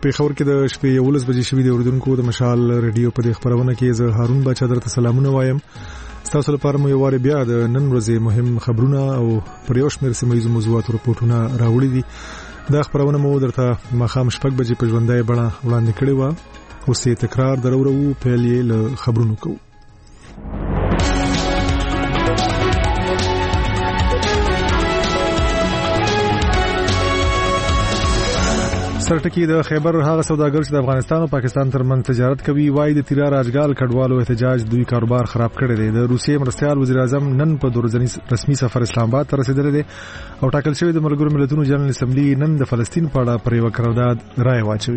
پیښور کې د شپې 11 بجې شوې د اوریدونکو د مشال ریډیو په خبرونه کې زه هارون بچا درته سلامونه وایم. تاسو لپاره مو یو واره بیا د نن ورځې مهم خبرونه او پر یو شمېر سیمه ییزو موضوعاتو راپورټونه راوړي دي. دا خبرونه مو درته مخام شپږ بجې په ژوندۍ بڼه وړاندې کړې و. اوس یې تکرار درورو پیل یې له خبرونو کوو. سرټکی د خیبر هغه سوداګر چې د افغانستان او پاکستان ترمنځ تجارت کوي وایي د تیرا راجګال کډوالو احتجاج دوی کاروبار خراب کړی دی. د روسیې مرستیال وزیر اعظم نن په دورځنی رسمي سفر اسلام آباد ته رسیدلی دی او ټاکل شوی د ملګرو ملتونو جنرال اسمبلی نن د فلسطین په اړه پر یو قرارداد رائے واچوي.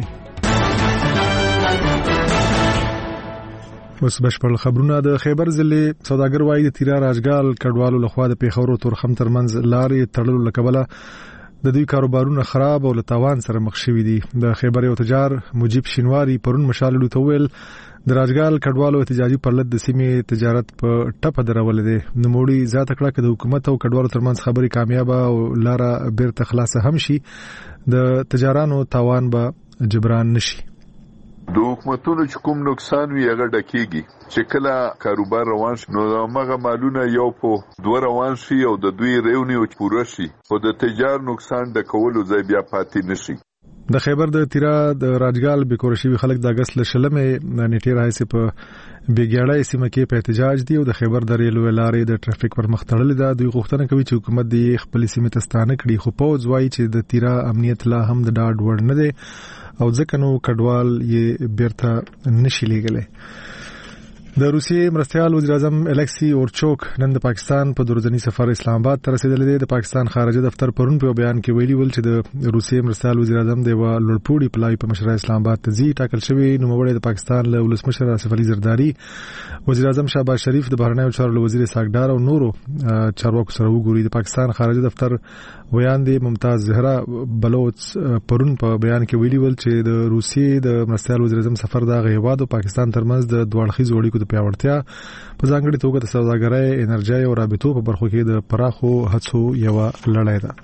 اوس بشپړ خبرونه. د خیبر ضلع سوداګر وایي د تیرا راجګال کډوالو لخوا د پیښور او تورخم ترمنځ لارې تړلو لکبله د دوی کاروبارونه خراب او له تاوان سره مخ شوي دي. د خیبر یو تجار مجيب شینواری پرون مشاللو ته ویل د راجګال کډوالو احتجاجي پرلط د سیمې تجارت په ټپه درول دي. نوموړي ذات کړه چې د حکومت او کډوالو ترمنځ خبري کامیابه او لاره بیرته خلاصه هم شي د تجارانو تاوان به جبران نشي. د حکومتونو چې کوم نقصان وي هغه ډکیږي چې کله کاروبار روان شي نو هغه مالونه یو په دوه روان شي او د دوی ریونی او پوره شي او د تجار نقصان د کولو ځای بیا پاتې نشي. د خیبر د تیرا د راجګال بیکورشي خلک د اگست لشلمې نیټه راځي په بیګیاړه سیمه کې په احتجاج دی او د خیبر د ریلوې لارې د ټرافیک پر مخ تړلې ده. دوی غوښتنه کوي چې حکومت د خپل سیمه تستانه کړي خو پوز وایي چې د تیرا امنیت لا هم د ډاډ وړ نه دی او ځکه نو کډوال یې بیرته نشي لګلې. د روسیې مرستیال وزیر اعظم الکسی اورچوک نن د پاکستان په دورځنی سفر اسلام آباد ته رسیدلی دی. د پاکستان خارجه دفتر پرون په بیان کې ویلي ول چې د روسیې مرستیال وزیر اعظم د لوړپوړي پلای په مشره اسلام آباد ته ځي. ټاکل شوی نوموړی د پاکستان له ولسمشر آصف علي زرداری، وزیر اعظم شهباز شریف، د بهرنیو چارو وزیر اسحاق ډار او نورو چارواکو سره وګوري. د پاکستان خارجه دفتر ویاندې ممتاز زهرا بلوچ پرون په بیان کې ویلي ول چې د روسیې د مرستیال وزیر اعظم سفر د غیواد او پاکستان ترمنځ د دوړخیز اړیکو د پیاوړتیا په ځانګړي توګه د سوداګرۍ، انرژي او رابطو په برخو کې د پراخو هڅو یو لړۍ ده.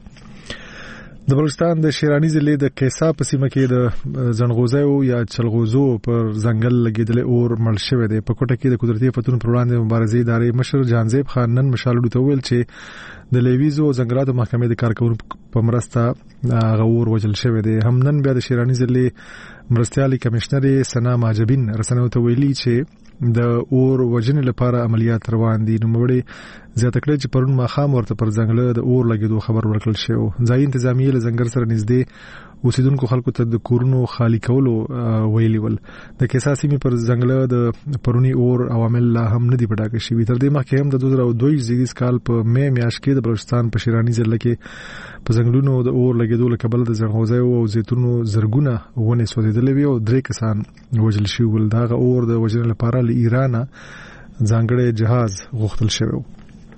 د بلوچستان د شیرانی ضلع د کیسا په سیمه کې د زنغوزیو یا چلغوزو پر ځنګل لګیدل اور مړ شوی دی. په کوټه کې د قدرتي آفتونو پر وړاندې مبارزې ادارې مشر جانزیب خان نن مشاللو ته ویل چې د لیویزو ځنګلاتو محکمې د کارکونکو په مرسته غور وجل شوی دی. هم نن بیا د شیرانی ضلع مرستیالي کمشنر سنا ماجبین رسنیو ته ویلي چې د اور وجنې لپاره عملیات روان دي. نوموړي زیاته کړه چې پرون ماښام ورته پر ځنګل د اور لګیدو خبر ورکړل شو. ځایي انتظامیه له ځنګل سره نږدې اوسیدونکو خلکو ته د کورونو خالی کولو ویلي ول. د کیسا سیمې پر ځنګل د پرونی اور عوامل لا هم نه دي پټاکه شوي. تر دې مخکې هم د 2022 زیږدیز کال په مې میاشت کې د بلوچستان په شیرانی ضلع کې په ځنګلونو د اور لګیدو له کبله د زنغوزیو او زیتونو زرګونه ونې سوځېدلې وي او 3 کسان وژل شوي ول. دغه اور د وژنې لپاره له ایران ځانګړی جهاز غوښتل شوی و.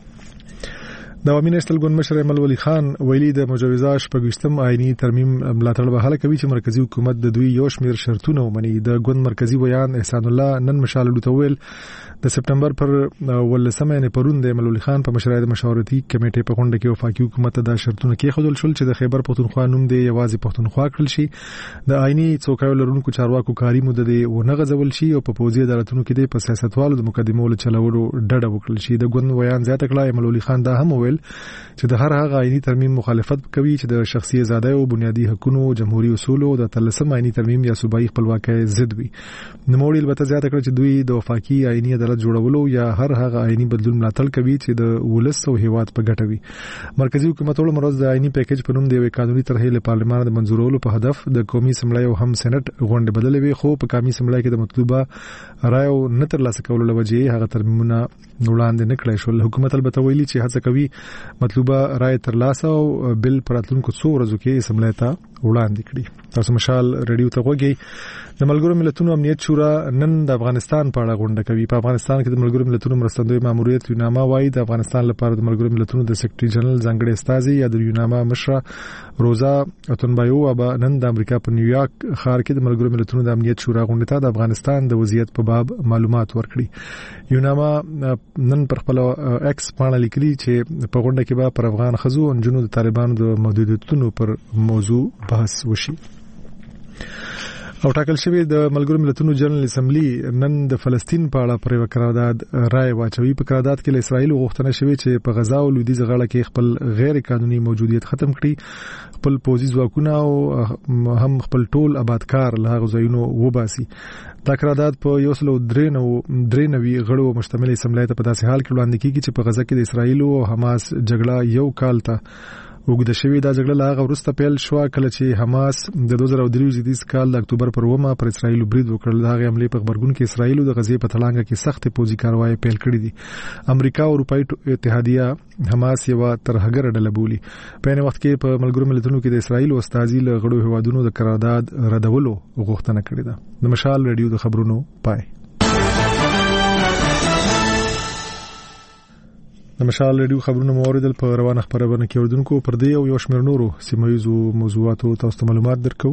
د عوامي نېشنل ګوند مشر ایمل ولی خان ویلي د مجوزه شپږم آئینی ترمیم ملاتړ به هله کوي چې مرکزی حکومت د دوی یو شمېر شرطونه ومني. د ګوند مرکزی بیان احسان الله نن مشاللو ته ویل د سپټمبر پر 18 پرون د ایمل ولی خان په مشرۍ د مشاورتي کمیټې په غونډه کې وفاقي حکومت د شرطونه کې خودل شول چې د خیبر پښتونخوا نوم دی یوازې پښتونخوا کړل شي، د آئینی څوکیو لرونکو چارواکو کاری مدد و نه غځول شي او په پوځي عدالتونو کې د سیاستوالو د مقدمو له چلولو ډډه وکړل شي. د ګوند بیان زیاته کړه ایمل ولی خان دا هم ویل چې د هر هغه آئینی ترمیم مخالفت کوي چې د شخصي ازادۍ او بنیادی حقوقو، جمهوریت اصولو او د 13 آئینی ترمیم یا صوبایي خپلواکۍ ضد وي. نوموړي البته زیاته کړه چې دوی د وفاقي آئینی عدالت جوړولو یا هر هغه آئینی بدلون ملاتړ کوي چې د ولس او هیواد په ګټه وي. مرکزی حکومت ول مرز د آئینی پیکیج په نوم د قانوني طرحې له پارلمان د منزورولو په هدف د قومي اسمبلی او هم سېنات غونډه بدلې وي، خو په قومي اسمبلی کې د مطلوبه رائے نه ترلاسه کولو لوجې هغه ترمیمونه وړاندې نه کړای شول. حکومت البته ویلي چې هڅه کوي مطلوبه رائے ترلاسه او بل پراتلونکو 100 ورځو کې اسمبلی ته وړاندې کړي. تاسو مشال ریډیو ته وګورئ. د ملګرو ملتونو امنیت شورا نن د افغانستان په اړه غونډه کوي. په افغانستان کې د ملګرو ملتونو مرستندوی ماموریت یوناما وايي د افغانستان لپاره د ملګرو ملتونو د سیکریټري جنرال ځانګړي استازي یا د یوناما مشره روزا اتنبایو ابا نن د امریکا په نیویارک ښار کې د ملګرو ملتونو د امنیت شورا غونډه ته د افغانستان د وضعیت په باب معلومات ورکړي. یوناما نن پر خپل ایکس باندې لیکلي چې په غونډه کې به پر افغان خزو او جنونو د طالبانو د محدودیتونو پر موضوع بحث وشي. او ټاکل شوی د ملګرو ملتونو جنرال اسمبلی نن د فلسطین په اړه پر یو قرارداد رائے واچوي. په قرارداد کې له اسرایل غوښتنه شوې چې په غزا او لویدیځ غاړه کې خپل غیر قانوني موجودیت ختم کړي، خپل پوځي ځواکونه او هم خپل ټول آبادکار له هغه ځایونو وباسي. دا قرارداد په 193 غړو مشتمل اسمبلی ته په داسې حال کې وړاندې کیږي چې په غزا کې د اسرایل او حماس جګړه یو کال ته وګړه شوې. دا جګړه لا غوړسته پیل شو کله چې حماس د 2023 کال د اکتوبر پر 1 پر اسرایل برید وکړ. دا غي حمله په خبرګون کې اسرایل د غزې په تلانګه کې سخت پوځي کاروایی پیل کړې دي. امریکا او اروپאי اتحادیه حماس یو ترهګر ډله بولي. په نن وخت کې په ملګرو ملتونو کې د اسرایل او استازي له غړو هوادونو د قرارداد ردولو غوښتنه کړې ده. د مشال ریډیو د خبرونو پای. د مشال ریډیو خبرونه موریدل په روانه خبرونه کې اردوونکو پر دې او یو شمېر نورو سیمایي موضوعاتو تاسو ته معلومات درکو.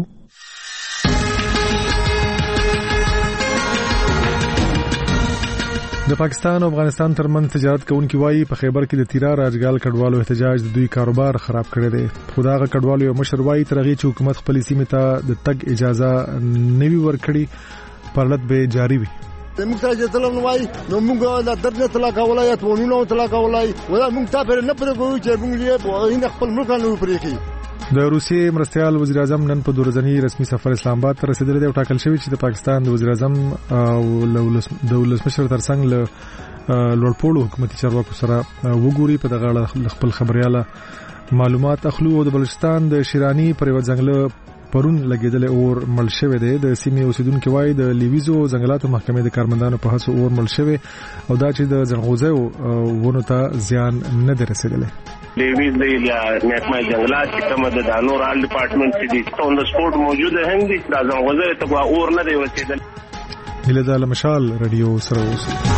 د پاکستان او افغانستان ترمنځ تجارت کوونکي وایي په خیبر کې د تیرا راجګال کډوالو احتجاج د دوی کاروبار خراب کړی دی. خداغه کډوالو یو مشر وایي ترغه چې حکومت خپل سیمه ته د تګ اجازه نوي ورکړي پرلط به جاری وي. موږ ته ځلم نوای نو موږ د درنه طلاق ولایت ونونو طلاق ولای ولا موږ ته پر نه پرګو چې موږ یې خپل ملک نه پرېږي. د روسیې مرستيال وزیر اعظم نن په دورځنی رسمي سفر اسلام آباد ته رسیدلی دی او ټاکل شوی چې د پاکستان د وزیر اعظم او د ولسمشر ترڅنګ له لوړپوړو حکومتي چارواکو سره وګوري. په دغه اړه خپل خبرياله معلومات اخلو. د بلوچستان د شیرانی پر یو ځنګل پرون لګیدل اور مل شوی دی. د سیمې اوسیدونکو وایي د لیویزو ځنګلاتو محکمې د کارمندانو په هڅو اور مل شوی او دا چې د ځنغوزیو ونه ته زیان نه دی رسیدلی. لیویز دی یا محکمه جنگلات چې کومه د دانور آل ډپارټمنټ چې د اون د سپورت موجوده هم دي دا ځنغوزیو ته اور نه دی رسیدلی. هله د مشال رادیو سره اوسئ.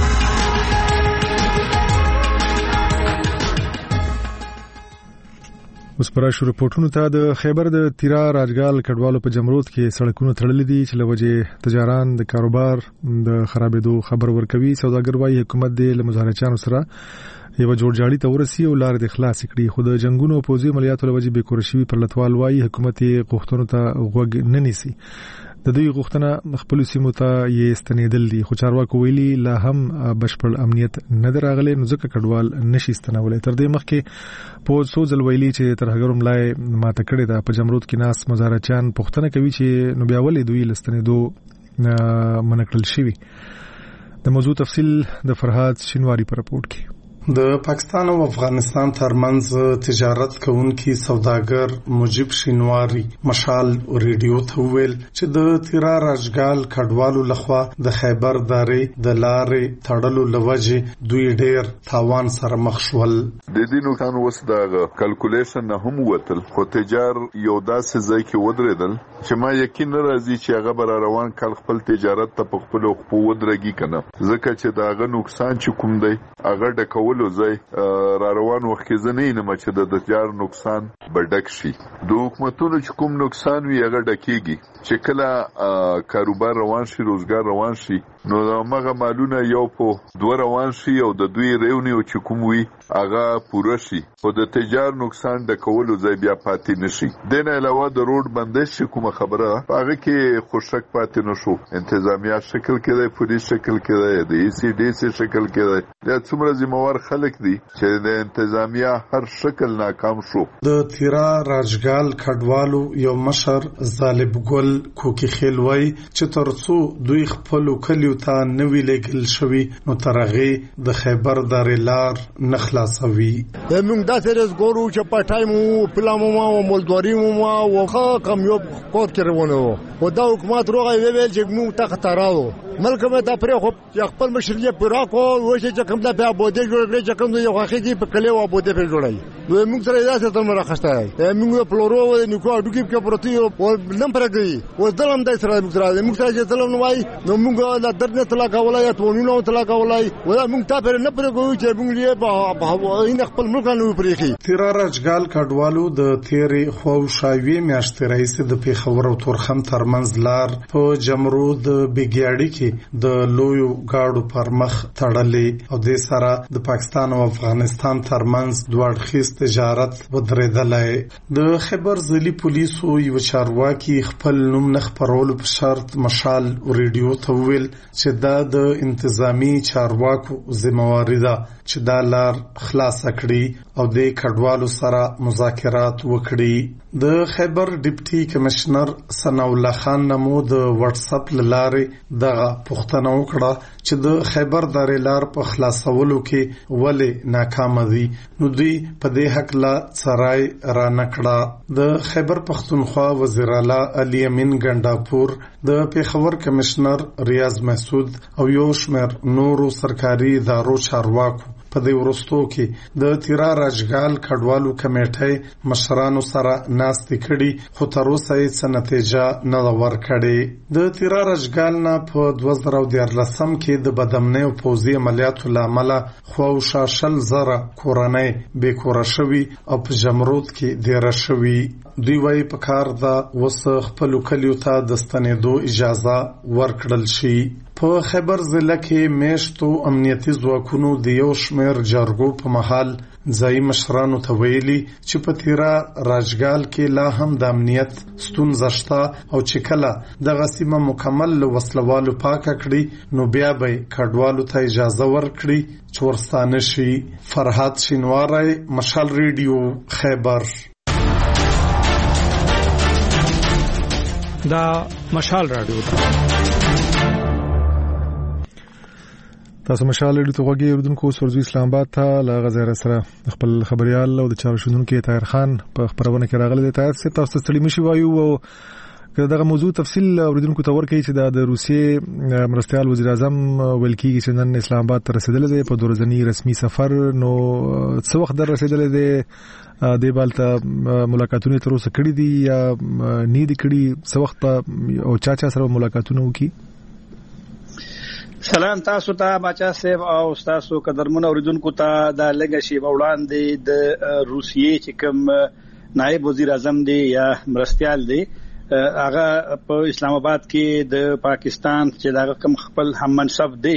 اوس پر شروع رپورټونو ته د خیبر د تیرا راجګال کډوالو په جمرود کې سړکونه تړلې دي چې لوجه تجاران د کاروبار د خرابېدو خبر ورکوي. سوداګر وايي حکومت د مظاهرچانو سره یو جوړجاړي ته ورسي او لار د خلاص کړي. خو د جنگونو پوزي عملیاتو لوجه به کورشي پر لټوال وايي حکومت غوښتنو ته غوږ نه نیسي. د دوی غوښتنه خپل سیمو ته یې ستنېدل دي خو چارواکو ویلي لا هم بشپړ امنیت نه دراغلي نو ځکه کډوال نشي ستنولای. تر دې مخکې په سوزل ویلي چې ترهګر ملای ماته کړی دا په جمرود کې ناس مزارچان پښتنه کوي چې نو بیا ولې دوی لستنېدو منکل شوی. د موضوع تفصیل د فرهاد شینواری پر رپورت کې. د پاکستان او افغانستان ترمنځ تجارت کوونکي سوداګر مجيب شینواری مشال ریډیو ته ویل چې د تیرا راجګال کډوالو لخوا د خیبر دارې د لارې تړلو لوجه دوی ډېر تاوان سره مخ شول. د دې نوکان وس د کلکولیشن نه هم وتل خو تجار یو داسې ځای کې ودرېدل چې ما یقین راځي چې هغه بر روان کال خپل تجارت ته په خپل خو ودرېږي کنه ځکه چې داغه نقصان چې کوم دی هغه ډکول ځای را روان وخت کې زنه نه چې د تجار نقصان بډک شي. د حکومتونو چې کوم نقصان وي هغه ډکیږي چې کله کاروبار روان شي روزګار روان شي نو هغه مالونه یو په دوه روان شي او د دوی ریونیو چې کوم وي هغه پوره شي او د تجار نقصان ډکولو ځای بیا پاتې نشي. د نه علاوه د روډ بندش کومه خبره هغه کې خوشک پاتې نشو. انتظامیه شکل کې دی پولیس شکل کې دی د ای سی ډی سی شکل کې دی دا څومره ذمہوار خلک دي چې د انتظامیه هر شکل ناکام شو. د تیرا راجګال کډوالو یو مشر ظالب ګل کوکی خیلوي چې ترڅو دوی خپل کلیو ته نوی لګل شوی نو ترغه د خیبر دارې لار نخلاصوي. موږ دا سره ګورو چې پټایمو پلامو او مولدوري او خا کم یو کوټ کې روانو او دا حکومت روغه ویل چې موږ ته خطراو ملک مې دا پرې خو خپل مشرلې پراکو و چې کوم د بوده جوړ چې کوم یو حقيقي په کلیو بوده په جوړای نو موږ سره دا څه تر راخسته موږ پلورو او نیکو اډو کې پروتي او نم پرګي او دلم د سره موږ سره چې دلم نوای نو موږ د درنه طلاق ولایت ونونو طلاق ولای ولا موږ ته پر نه پرګو چې موږ یې خپل ملک نه پرېخي. تیرا راجګال کډوالو د تیرې خو شاوی میاشتې رئیس د پیښور او تورخم ترمنځ لار په جمرود بګیاړي کې کې د لویو گاډو پر مخ تړلې او د سره د پاکستان او افغانستان ترمنځ دوه اړخیز تجارت ودرېدلې. د خیبر ځلي پولیسو یو چارواکي خپل نوم نه خپرولو په شرط مشال ریډیو ته ویل چې دا د انتظامی چارواکو ذمہواری ده چې دا لار خلاص کړي او د کډوالو سره مذاکرات وکړي. د خیبر ډیپټي کمشنر ثناء الله خان نمو د واتس اپ لارې دغه پوښتنه وکړه چې د خیبر دارې لار په خلاصولو کې ولې ناکام دي. نو دوی په دې حق لا څرای را نکړه. د خیبر پختونخوا وزیر اعلی علي امین ګنداپور د پیښور کمشنر ریاض محسود او یو شمېر نورو سرکاري ادارو چارواکو په دې ورستو کې د تیرا راجګال کډوالو کمیټې مشرانو سره ناستې کړي خو تر اوسه هیڅ نتیجه نه ورکړې. د تیرا راجګال نه په 2014 کې د بدامنۍ او پوځي عملیاتو لامل خواوشا 10,000 کورنۍ بې کوره شوي او په جمرود کې دیره شوي. دوی وايي په کار دا وس خپل کلیو ته د ستنېدو اجازه ورکړل شي. په خیبر ضلع کې میشتو امنیتي ځواکونو د یو شمېر جرګو په محل ځایي مشرانو ته ویلي چې په تیرا راجګال کې لا هم د امنیت ستونزه شته او چې کله دغه سیمه مکمل له وسلوالو پاکه کړي نو بیا به کډوالو ته اجازه ورکړي چې ورستانه شي. فرهاد شینواری، مشال ریډیو، خیبر. دا مشال رادیو ده. تاسو مشال ریډیو ته غوږی اردوونکو سورزو اسلام آباد ته لا غزر سره خپل خبريال او د چارو شندونکو طاهر خان په خبرونه کې راغلي. طاهر سره تاسو ستړي مشي وایو او دغه موضوع تفصیل اردوونکو ته ورکړي چې د روسیې مرستيال وزیر اعظم ولکی چې نن اسلام آباد ته رسیدل دي په دورځنی رسمي سفر. نو څو وخت در رسیدل دي د بالته ملاقاتونه تر اوسه کړي دي یا نه دي کړي؟ څو وخت او چا سره ملاقاتونه وکړي؟ سلام تاسو ته بچا صاحب او تاسو قدرمن اوریدونکو ته د لګشي وړاندې د روسیې چې کوم نائب وزیر اعظم دی یا مرستيال دی هغه په اسلام آباد کې د پاکستان چې دا کوم خپل هم منصب دی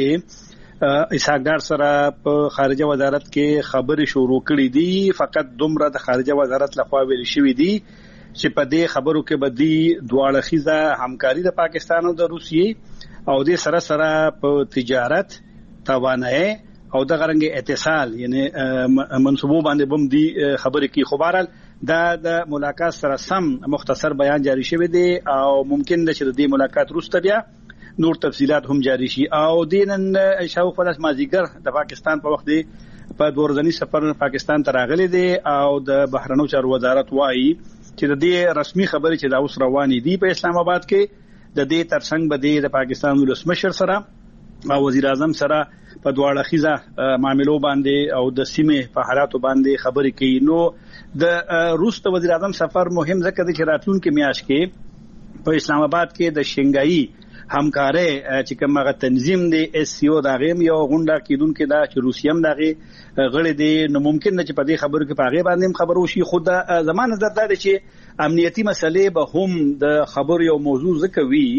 اسحاق ډار سره په خارجه وزارت کې خبري شروع کړې دي. فقط دومره د خارجه وزارت لخوا ویل شوی دی چې په دې خبرو کې بدی دواړه خيزه همکاري د پاکستان او د روسیې او د سره سره په تجارت توانایي او د غرنګ اتصال یعنی منصوبو باندې بم دي خبرې کې خبرال د ملاقات سره سم مختصر بیان جاری شوی دی او ممکن ده چې د دې ملاقات وروسته بیا نور تفصيلات هم جاری شي. او دینن شاو فلاس مازیګر د پاکستان په وخت دی په دورځنی سفر پاکستان ته راغلي دي او د بهرنیو چارو وزارت وايي چې د دې رسمي خبرې چې دا اوس روانې دي په اسلام آباد کې د دې ترڅنګ به د پاکستان ولسمشر سره او وزیر اعظم سره په دواړه خيزه معاملو باندې او د سیمې په حالاتو باندې خبرې کوي. نو د روس ته وزیر اعظم سفر مهم ځکه چې راتلونکي میاشت کې په اسلام آباد کې د شنګایي همکاري چې کومه تنظیم دی اس سی او دا غیم یو غونډه کیدونکو دا چې روسیم دغه غړي دي. نو ممکن نه چې په دې خبرو کې پاغه باندې خبرو شي. خود زمانه نظر دا دی چې امنیتي مسلې به هم د خبر یو موضوع ذکروي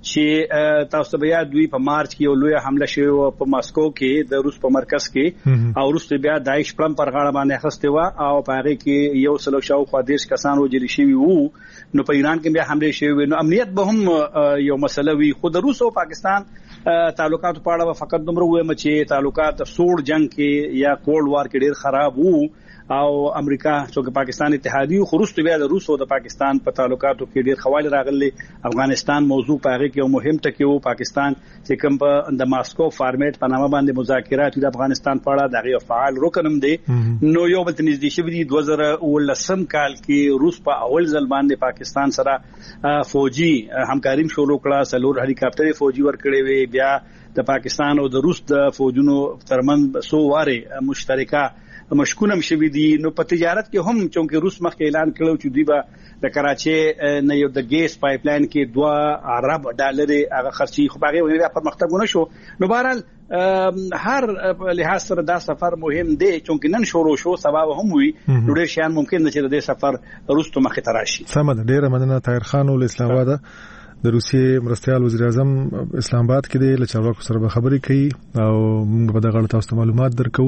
چې تاسو بیا دوی په مارچ کې یو لوی حمله شوه په ماسکو کې د روس په مرکز کې او روس بیا داعش پلان پر غاړه باندې اخسته و او په هغه کې یو سلو شاو خو دیش کسان وجري شوی وو. نو په ایران کې بیا حمله شوی. نو امنیت به هم یو مسله وي. خود روس او پاکستان تعلقات په اړه فقط دومره وایم چې تعلقات سوړ جنگ کې یا کولډ وار کې ډیر خراب وو او امریکا چې پاکستان اتحادیو خروست بیا د روس او د پاکستان په تعلقاتو کې ډیر خوال راغلي. افغانستان موضوع پاره کې یو مهم ټکی وو. پاکستان چې کوم په د ماسکو فارمیټ په نامه باندې مذاکرات د افغانستان په اړه دغه فعال رکن هم دی. نو یو بل نږدې شوی دی 2019 کال کې روس په اول ځل باندې پاکستان سره فوجي همکاري شروع کړه. سلور هلی کاپټر فوجي ورکړي وي. بیا د پاکستان او د روس د فوجونو ترمنځ سو واره مشترکه مشکونم شوی دي. نو په تجارت کې هم چونکه روس مخکې اعلان کړو چې دوی به د کراچي نه یو د ګیس پایپ لاین کې 2 ارب ډالر هغه خرچي خو هغه ونې پرمختګونه شو. نو بهرحال هر لحاظ سره دا سفر مهم دی چونکه نن شروع شو سبب هم وي. نو ډېر شیان ممکن چې د سفر روس ته مخې ته راشي. سم ده. ډېر مننه طاهر خان ول اسلام آباد. د روسیې مرستيال وزیر اعظم اسلام آباد کې د لچارواکو سره خبرې کوي او موږ په دغه اړه تاسو ته معلومات درکو.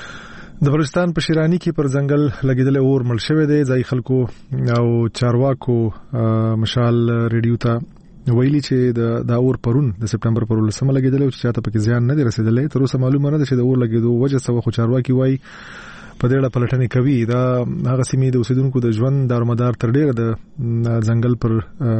د بلوچستان په شیرانی کې پر ځنګل لګیدل اور مړ شوی دی. ځای خلکو او چارواکو مشال ریډیو ته ویلي چې د اور پرون د سپټمبر پر 18 لګیدل او چې چاته پکې زیان نه دی رسیدلی. تر اوسه معلومه نه ده چې د اور لګیدو وجه څه، خو چارواکي وایي په دې اړه پلټنې کوي. دا هغه سیمې د اوسیدونکو د ژوند دارومدار تر ډیره د ځنګل پر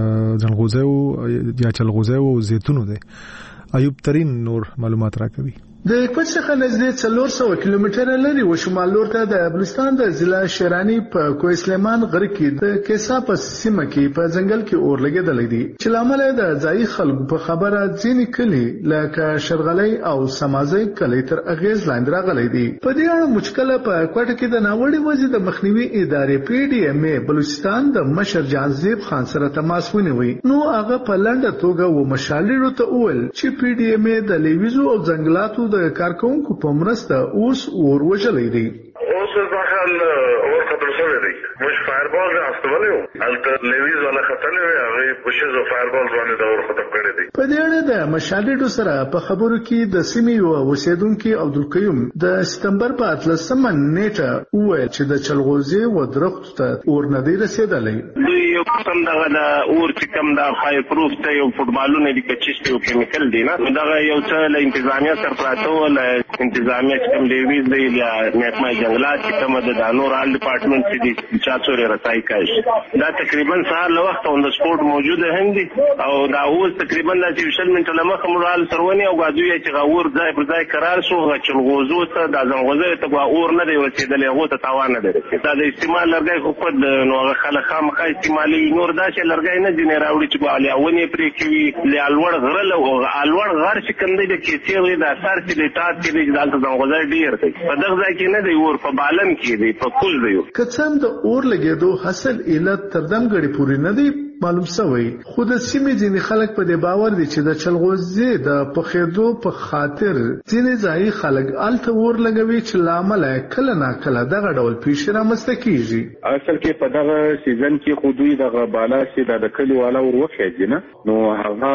ځنغوزیو یا چلغوزیو او زیتونو دی. ایوب ترين نور معلومات راکوي. د کوټ څخه نږدې 400 کیلومتره لري و شمال لور ته د بلوچستان د ضلع شیرانی په کوه سلیمان غر کې د کیسا په سیمه کې په ځنګل کې اور لګیدل دي چې لامل د ځای خلکو په خبره ځینې کلی لکه شرغلی او سمازي کلی تر اغیز لاندې راغلي دي. په دې اړه مشکله په کوټ کې د ناوړي وضعیت د مخنیوي ادارې PDMA بلوچستان د مشر جانزیب خان سره تماس ونیوي. نو هغه په لنډه توګه و مشالېرو ته وویل چې PDMA د لیویزو او ځنګلاتو د کارکونکو په مرسته اوس اور وژلې دي. اوس ځکه اور خطر شوی دی. مش فایربال راستولې و الته لیویز ولا خطرې وي هغه پوښتنه فایربال باندې د اور ختم کړی دی. په دې اړه د مشالېډو سره په خبرو کې د سیمې او اوسیدونکو عبدالقیوم د سپتمبر په 18 نیټه وویل چې د چلغوزي و درختو ته اور نه دی رسیدلی. دوی یو قسم دغه د اور چې کوم د فایر پروف ته یو فوټبالونه دي کچېستو کیمیکل دي نه دغه یو څه له انتظامیه سره پراته ول انتظامیه کوم لیویز دی یا محکمه جنگلات چې کوم د دانور آل ډپارټمنټ چې دي چاڅوري رسای کوي دا تقریبا سهار له وخت اون د سپورت موجوده هم دي او دا اوس تقریبا د 20 منټه لمخه مرال سرونی او غازوی چې غور ځای پر ځای قرار شو چې غوزو ته د ځنغوزه ته اور نه دی ورسېدل هغه ته تاوان نه دی دا د استعمال لرګي خو په نو خلک خامخا استعمالي نور دا چې لرګي نه جنې راوړي چې بالي اونې پرې کوي لالوړ غرل او الوړ غر چې کوم دی د کیسې د اثر چې د تات کې د ځان ځنغوزه ډیر دی په دغه ځای کې نه دی اور په بالن کې دی په کول دی کڅم د اور لګیدو حاصل علت تر دمګړي پوری نه دی معلوم شوی. خو د سیمې ځینې خلک په دې باور دي چې د چلغوزي د پخېدو په خاطر ځینې ځای خلک الته اور لګوي چې لامل کله نا کله دغه ډول پیښې رامنځته کیږي. اصل کې په دغه سیزن کې خو دوی دغه بالا چې د کلی والا ور وخېږي نه نو هغه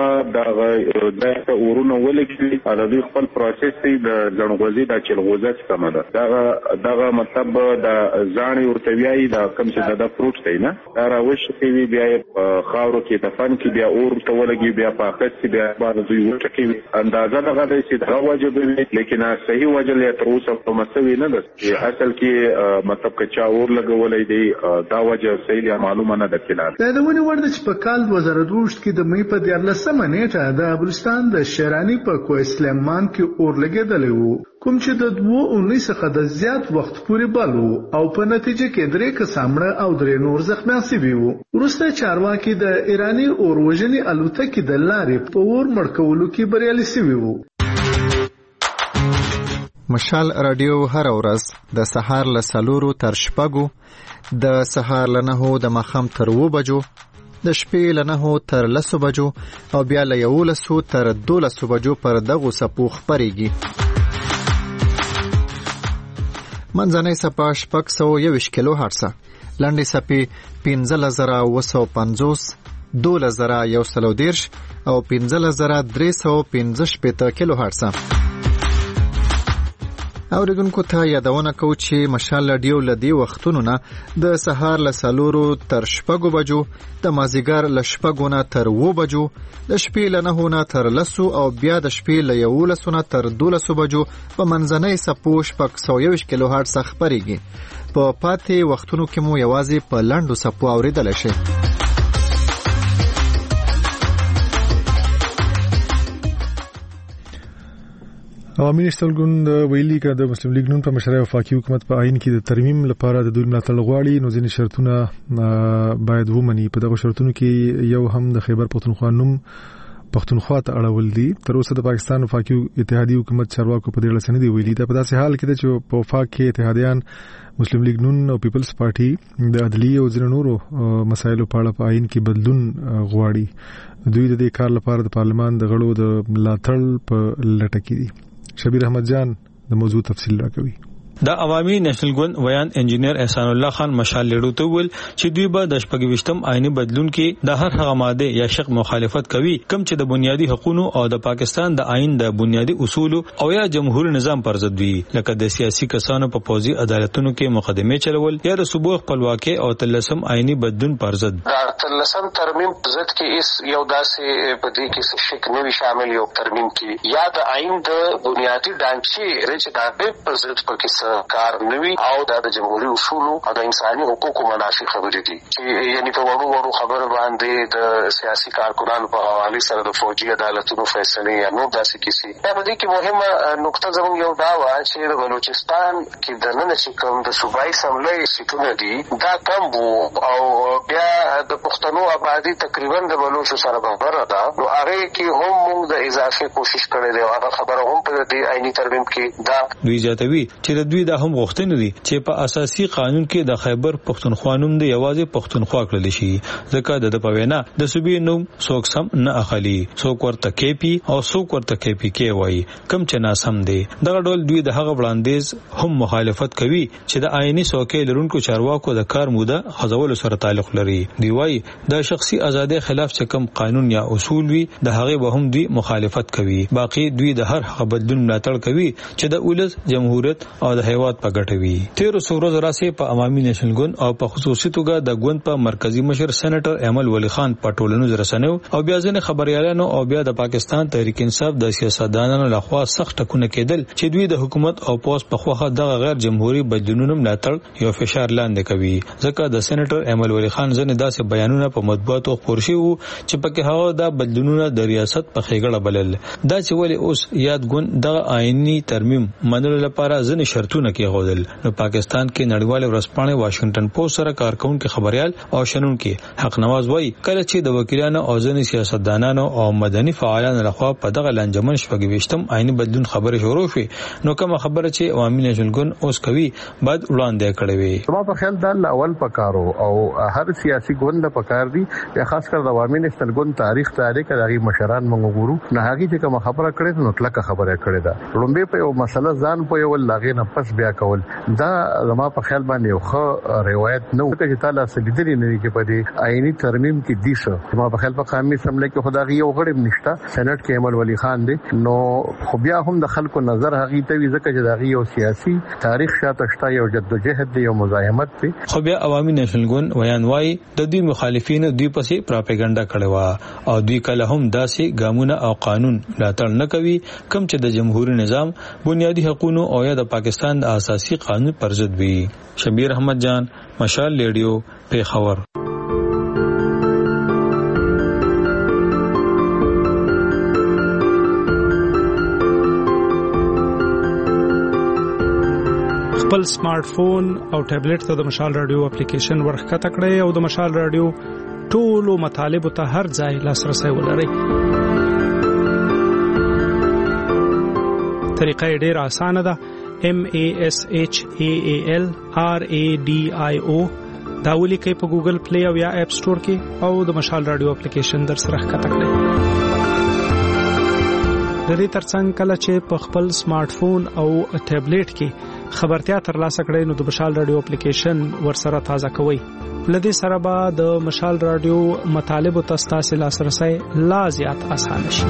دغه اورونه ولګي د دوی خپل پروسس دی د ځنغوزي د چلغوزه څخه ده دغه مطلب د ځان ورته ویایي د کوم چې د فروټ دی نه دا راوښتي وی بیا خاورو کې دفن کې بیا اور ته ولګي بیا پاکت کې بیا باندې دوی ورټکي اندازه دغه دی چې دا واجب وي لیکن صحیح وجه له تر اوسه په مسوي نه ده چې اصل کې مطلب چې چا اور لګولې دی دا وجه صحیح معلومه نه ده کله دا د ونی ورته چې په کال 2022 کې د مې په 14 نیټه د بلوچستان د شیرانی په کوه سلیمان کې اور لګیدل وو کوم چې د 2019 څخه د زیات وخت پورې بلو او په نتیجه کې درې کسامړه او درې نور زخمیان شوي وو. وروسته چارواکي د ایرانی اور وژنې الوتکې د لارې په اور مړ کولو کې بریالي شوي وو. مشال رادیو هر ورځ د سهار له 4 تر 6 د سهار له 9 د ماښام تر 2 بجو د شپې له 9 تر 10 بجو او بیا له 11 تر 12 بجو پر دغه سپو خبريږي. منځنۍ سپا 621 کیلو هرتز لنډې سپې 15950 12110 او 15315 کیلو هرتز. اوریدونکو ته یادونه کوم چې مشال رادیو لدی وختونو نه د سهار له 4 تر 6 بجو د مازیګر له 6 نه تر 2 بجو د شپې له 9 نه تر 10 او بیا د شپې له 11 نه تر 12 بجو په منځنۍ سپو 621 کیلو هرتز خبريږي. په پاتې وختونو کې مو یوازې په لاندو سپو اوریدل شي. عوامي نېشنل ګوند ویلي چې د مسلم لیگ نون په مشرۍ وفاقي حکومت په آئین کې د ترمیم لپاره د دوی ملاتړ غواړي نو ځینې شرطونه باید ومني. په دغه شرطونو کې یو هم د خیبر پختونخوا نوم پختونخوا ته اړول دي. تر اوسه د پاکستان وفاقي اتحادیې حکومت چارواکو په دې اړه څه نه دی ویلي. دا په داسې حال کې ده چې په وفاق کې اتحادیان مسلم لیگ نون او پیپلز پارټي د عدلیه او ځینو نورو مسایلو په اړه په آئین کې بدلون غواړي. دوی د دې کار لپاره د پارلمان د غړو د ملاتړ په لټه کې دي. شبیر احمد جان د موضوع تفصیل راکوي. د عوامي نېشنل ګوند ویان انجینیر احسان الله خان مشال لیډو ته ویل چې دوی به د شپږويشتم آئینی بدلون کې د هر هغه ماده یا شق مخالفت کوي کوم چې د بنیادی حقوقو او د پاکستان د آئین د بنیادی اصول او یا جمهوریت نظام پر ضد وي، لکه د سیاسي کسانو په پوځي عدالتونو کې مقدمه چلول یا د صوبو خپلواکي او تلسم آئینی بدلون پر ضد. تلسم ترمیم پر ضد کې اس یو داسې په دې کې شک نه وي شامل یو ترمیم کې یا د آئین د بنیادی ډانچې رچ دا په ضد پکې کار نه وي او د جمهوریت اصول او د انساني حقوقو منافي خبرې دي چې یعنی په وړو خبره باندې د سیاسي کارکونانو په حواله سره د فوجي عدالتونو فیصله یا نو داسې کیسي. په دې کې مهمه نقطه زموږ یو دا و چې د بلوچستان کې د نن چې کوم د صوبایي سملې سیټونه دي دا کم وو او بیا د پښتنو آبادی تقریبا د بلوچو سره برابر ده، نو هغه کې هم موږ د اضافه کوشش کړې ده. هغه خبره هم په دې آئینی ترمیم کې دا دوی زیاتوي چې د دوی د هم غوښتنې دي چې په اساسي قانون کې د خیبر پښتونخوا نوم د یوازې پښتونخوا کړل شي، ځکه د پوینا د صوبې نوم څوک سم نه اخلي، څوک ورته کېپی او څوک ورته کېپی کې وایي، کم چې ناسم دي. دغه ډول دوی د هغه وړاندیز هم مخالفت کوي چې د آئینی څوکۍ لرونکو چارواکو د کار موده خځولو سره تعلق لري. دی وایي د شخصي ازادۍ خلاف چې کوم قانون یا اصول وي د هغه به هم دوی مخالفت کوي. باقي دوی د هر هغه بدلون ملاتړ کوي چې د ولس جمهوریت او د هیواد په ګټه وي. 13 ورځې راځي په عوامي نېشنل ګوند او په خصوصي توګه د ګوند په مرکزی مشر سېنیټر ایمل ولی خان په ټولنیزو رسنیو او بیا ځنې خبريالانو او بیا د پاکستان تحریک انصاف د سیاستدانانو لخوا سخت ټکونه کېدل چې دوی د حکومت او پوس په خوخه د غیر جمهوریت بدلونونو ملاتړ یو فشار لاندې کوي، ځکه د سېنیټر ایمل ولی خان ځنې داسې بیانونه په مطبوعاتو خپور شوي وو چې پکې هغه د بدلونونو د ریاست په خېګړه بلل. دا چې ولې اوس یاد ګوند د آئینی ترمیم منلو لپاره ځنې شرطونه کېښودل، نو پاکستان کې نړیوال ورځپاڼې واشنگټن پوسټ سره کارکونکو خبريال او شنونکو حق نواز وایي کله چې د وکیلانو او ځینې سیاستدانانو او مدني فعالانو لخوا په دغه لنجمن شپږويشتم آئینی بدلون خبره شروع شوه، نو کومه خبره چې عوامي نېشنل ګوند اوس کوي باید وړاندې کړي وي. ما په خیال دا اول پکارو او هر سیاسي ګوند پکار دي خاص کر د عوامي نېشنل ګوند تاریخ دغه مشران موږ ګورو نه هغه چې کومه خبره کړي نو کله خبره کړي دا لومبه په یو مسله ځان په یو لاغې نه پس بیا کول دا زما په خیال باندې یو ښه روایت نه وکړي چې تعالی سلیدري نه کې په دې آئینی ترمیم کې دیسه ما په خیال په قومي سملې کې خدای یو غړي نشته سېنات کې ایمل ولی خان دی، نو خو بیا هم د خلکو نظر هغه ته وي ځکه چې دا یو سیاسي تاریخ شاته شته یو جدوجہد دی یو مزاحمت دی. خو بیا عوامي نېشنل ګوند ویان وایي د دوی مخالفین دوی پسې پروپاګاندا کړي وا او دوی کله هم داسې ګامونه او قانون ملاتړ نه کوي کوم چې د جمهوریت نظام بنیادی حقوقو او یا د پاکستان د اساسي قانون پر ضد وي. شبیر احمد جان، مشال ریډیو، پیښور. خپل سمارټ فون او ټابلیټ ته د مشال رادیو اپلیکیشن ورخکته کړئ او د مشال رادیو ټولو مطالب ته هر ځای لاسرسي ولرئ. طریقه ډېره اسانه ده. MASHAAL RADIO دا ولیکئ په ګوګل پلی او یا اپ سٹور کې او د مشال رادیو اپلیکیشن در سره ښکته کړئ. د دې ترڅنګ کله چې په خپل سمارټ فون او ټابلیټ کې خبرتیا ترلاسه کړئ نو د مشال رادیو اپلیکیشن ورسره تازه کوئ. لدې سره به د مشال رادیو مطالب او تاسو لاسرسي لا زیات آسان شي.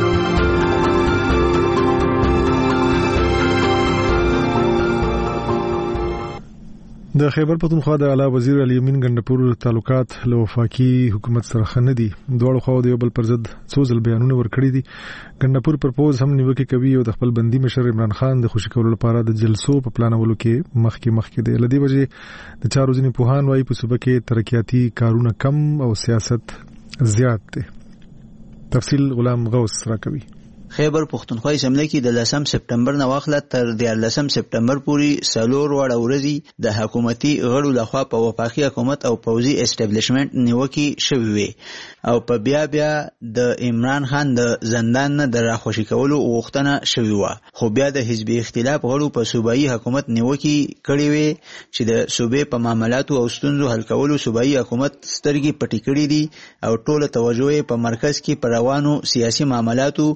د خیبر پختونخوا د اعلی وزیر علي امین ګندپور تعلقات له وفاقي حکومت سره خنه دي. دوه خو د یو بل پر ضد څو ځل بیانونه ورکړي دي. ګندپور پرپوز هم نیوکه کوي او د خپل بندي مشر عمران خان د خوشی کولو لپاره د جلسو په پلانولو کې مخکې دي. لدی وجه د چارو ځینې پوهان وايي په صوبه کې ترقیاتي کارونه کم او سیاست زیات دي. تفصیل غلام غوث را کوي. خیبر پختونخوا اسمبلی کې د 10 سپټمبر نه واخله تر 14 سپټمبر پورې سلور وړ ورځې د حکومتي غړو لخوا په وفاقي حکومت او پوځي اسټابلیشمنت نیوکي شوې وي او په بیا د عمران خان د زندان نه د راخوشي کولو غوښتنه شوې و، خو بیا د حزبي اختلاف غړو په صوبایي حکومت نیوکي کړې وي چې د صوبې په معاملاتو او ستونزو حل کولو صوبایي حکومت سترګې پټې کړې دي او ټوله توجه په مرکز کې پر روانو سیاسي معاملاتو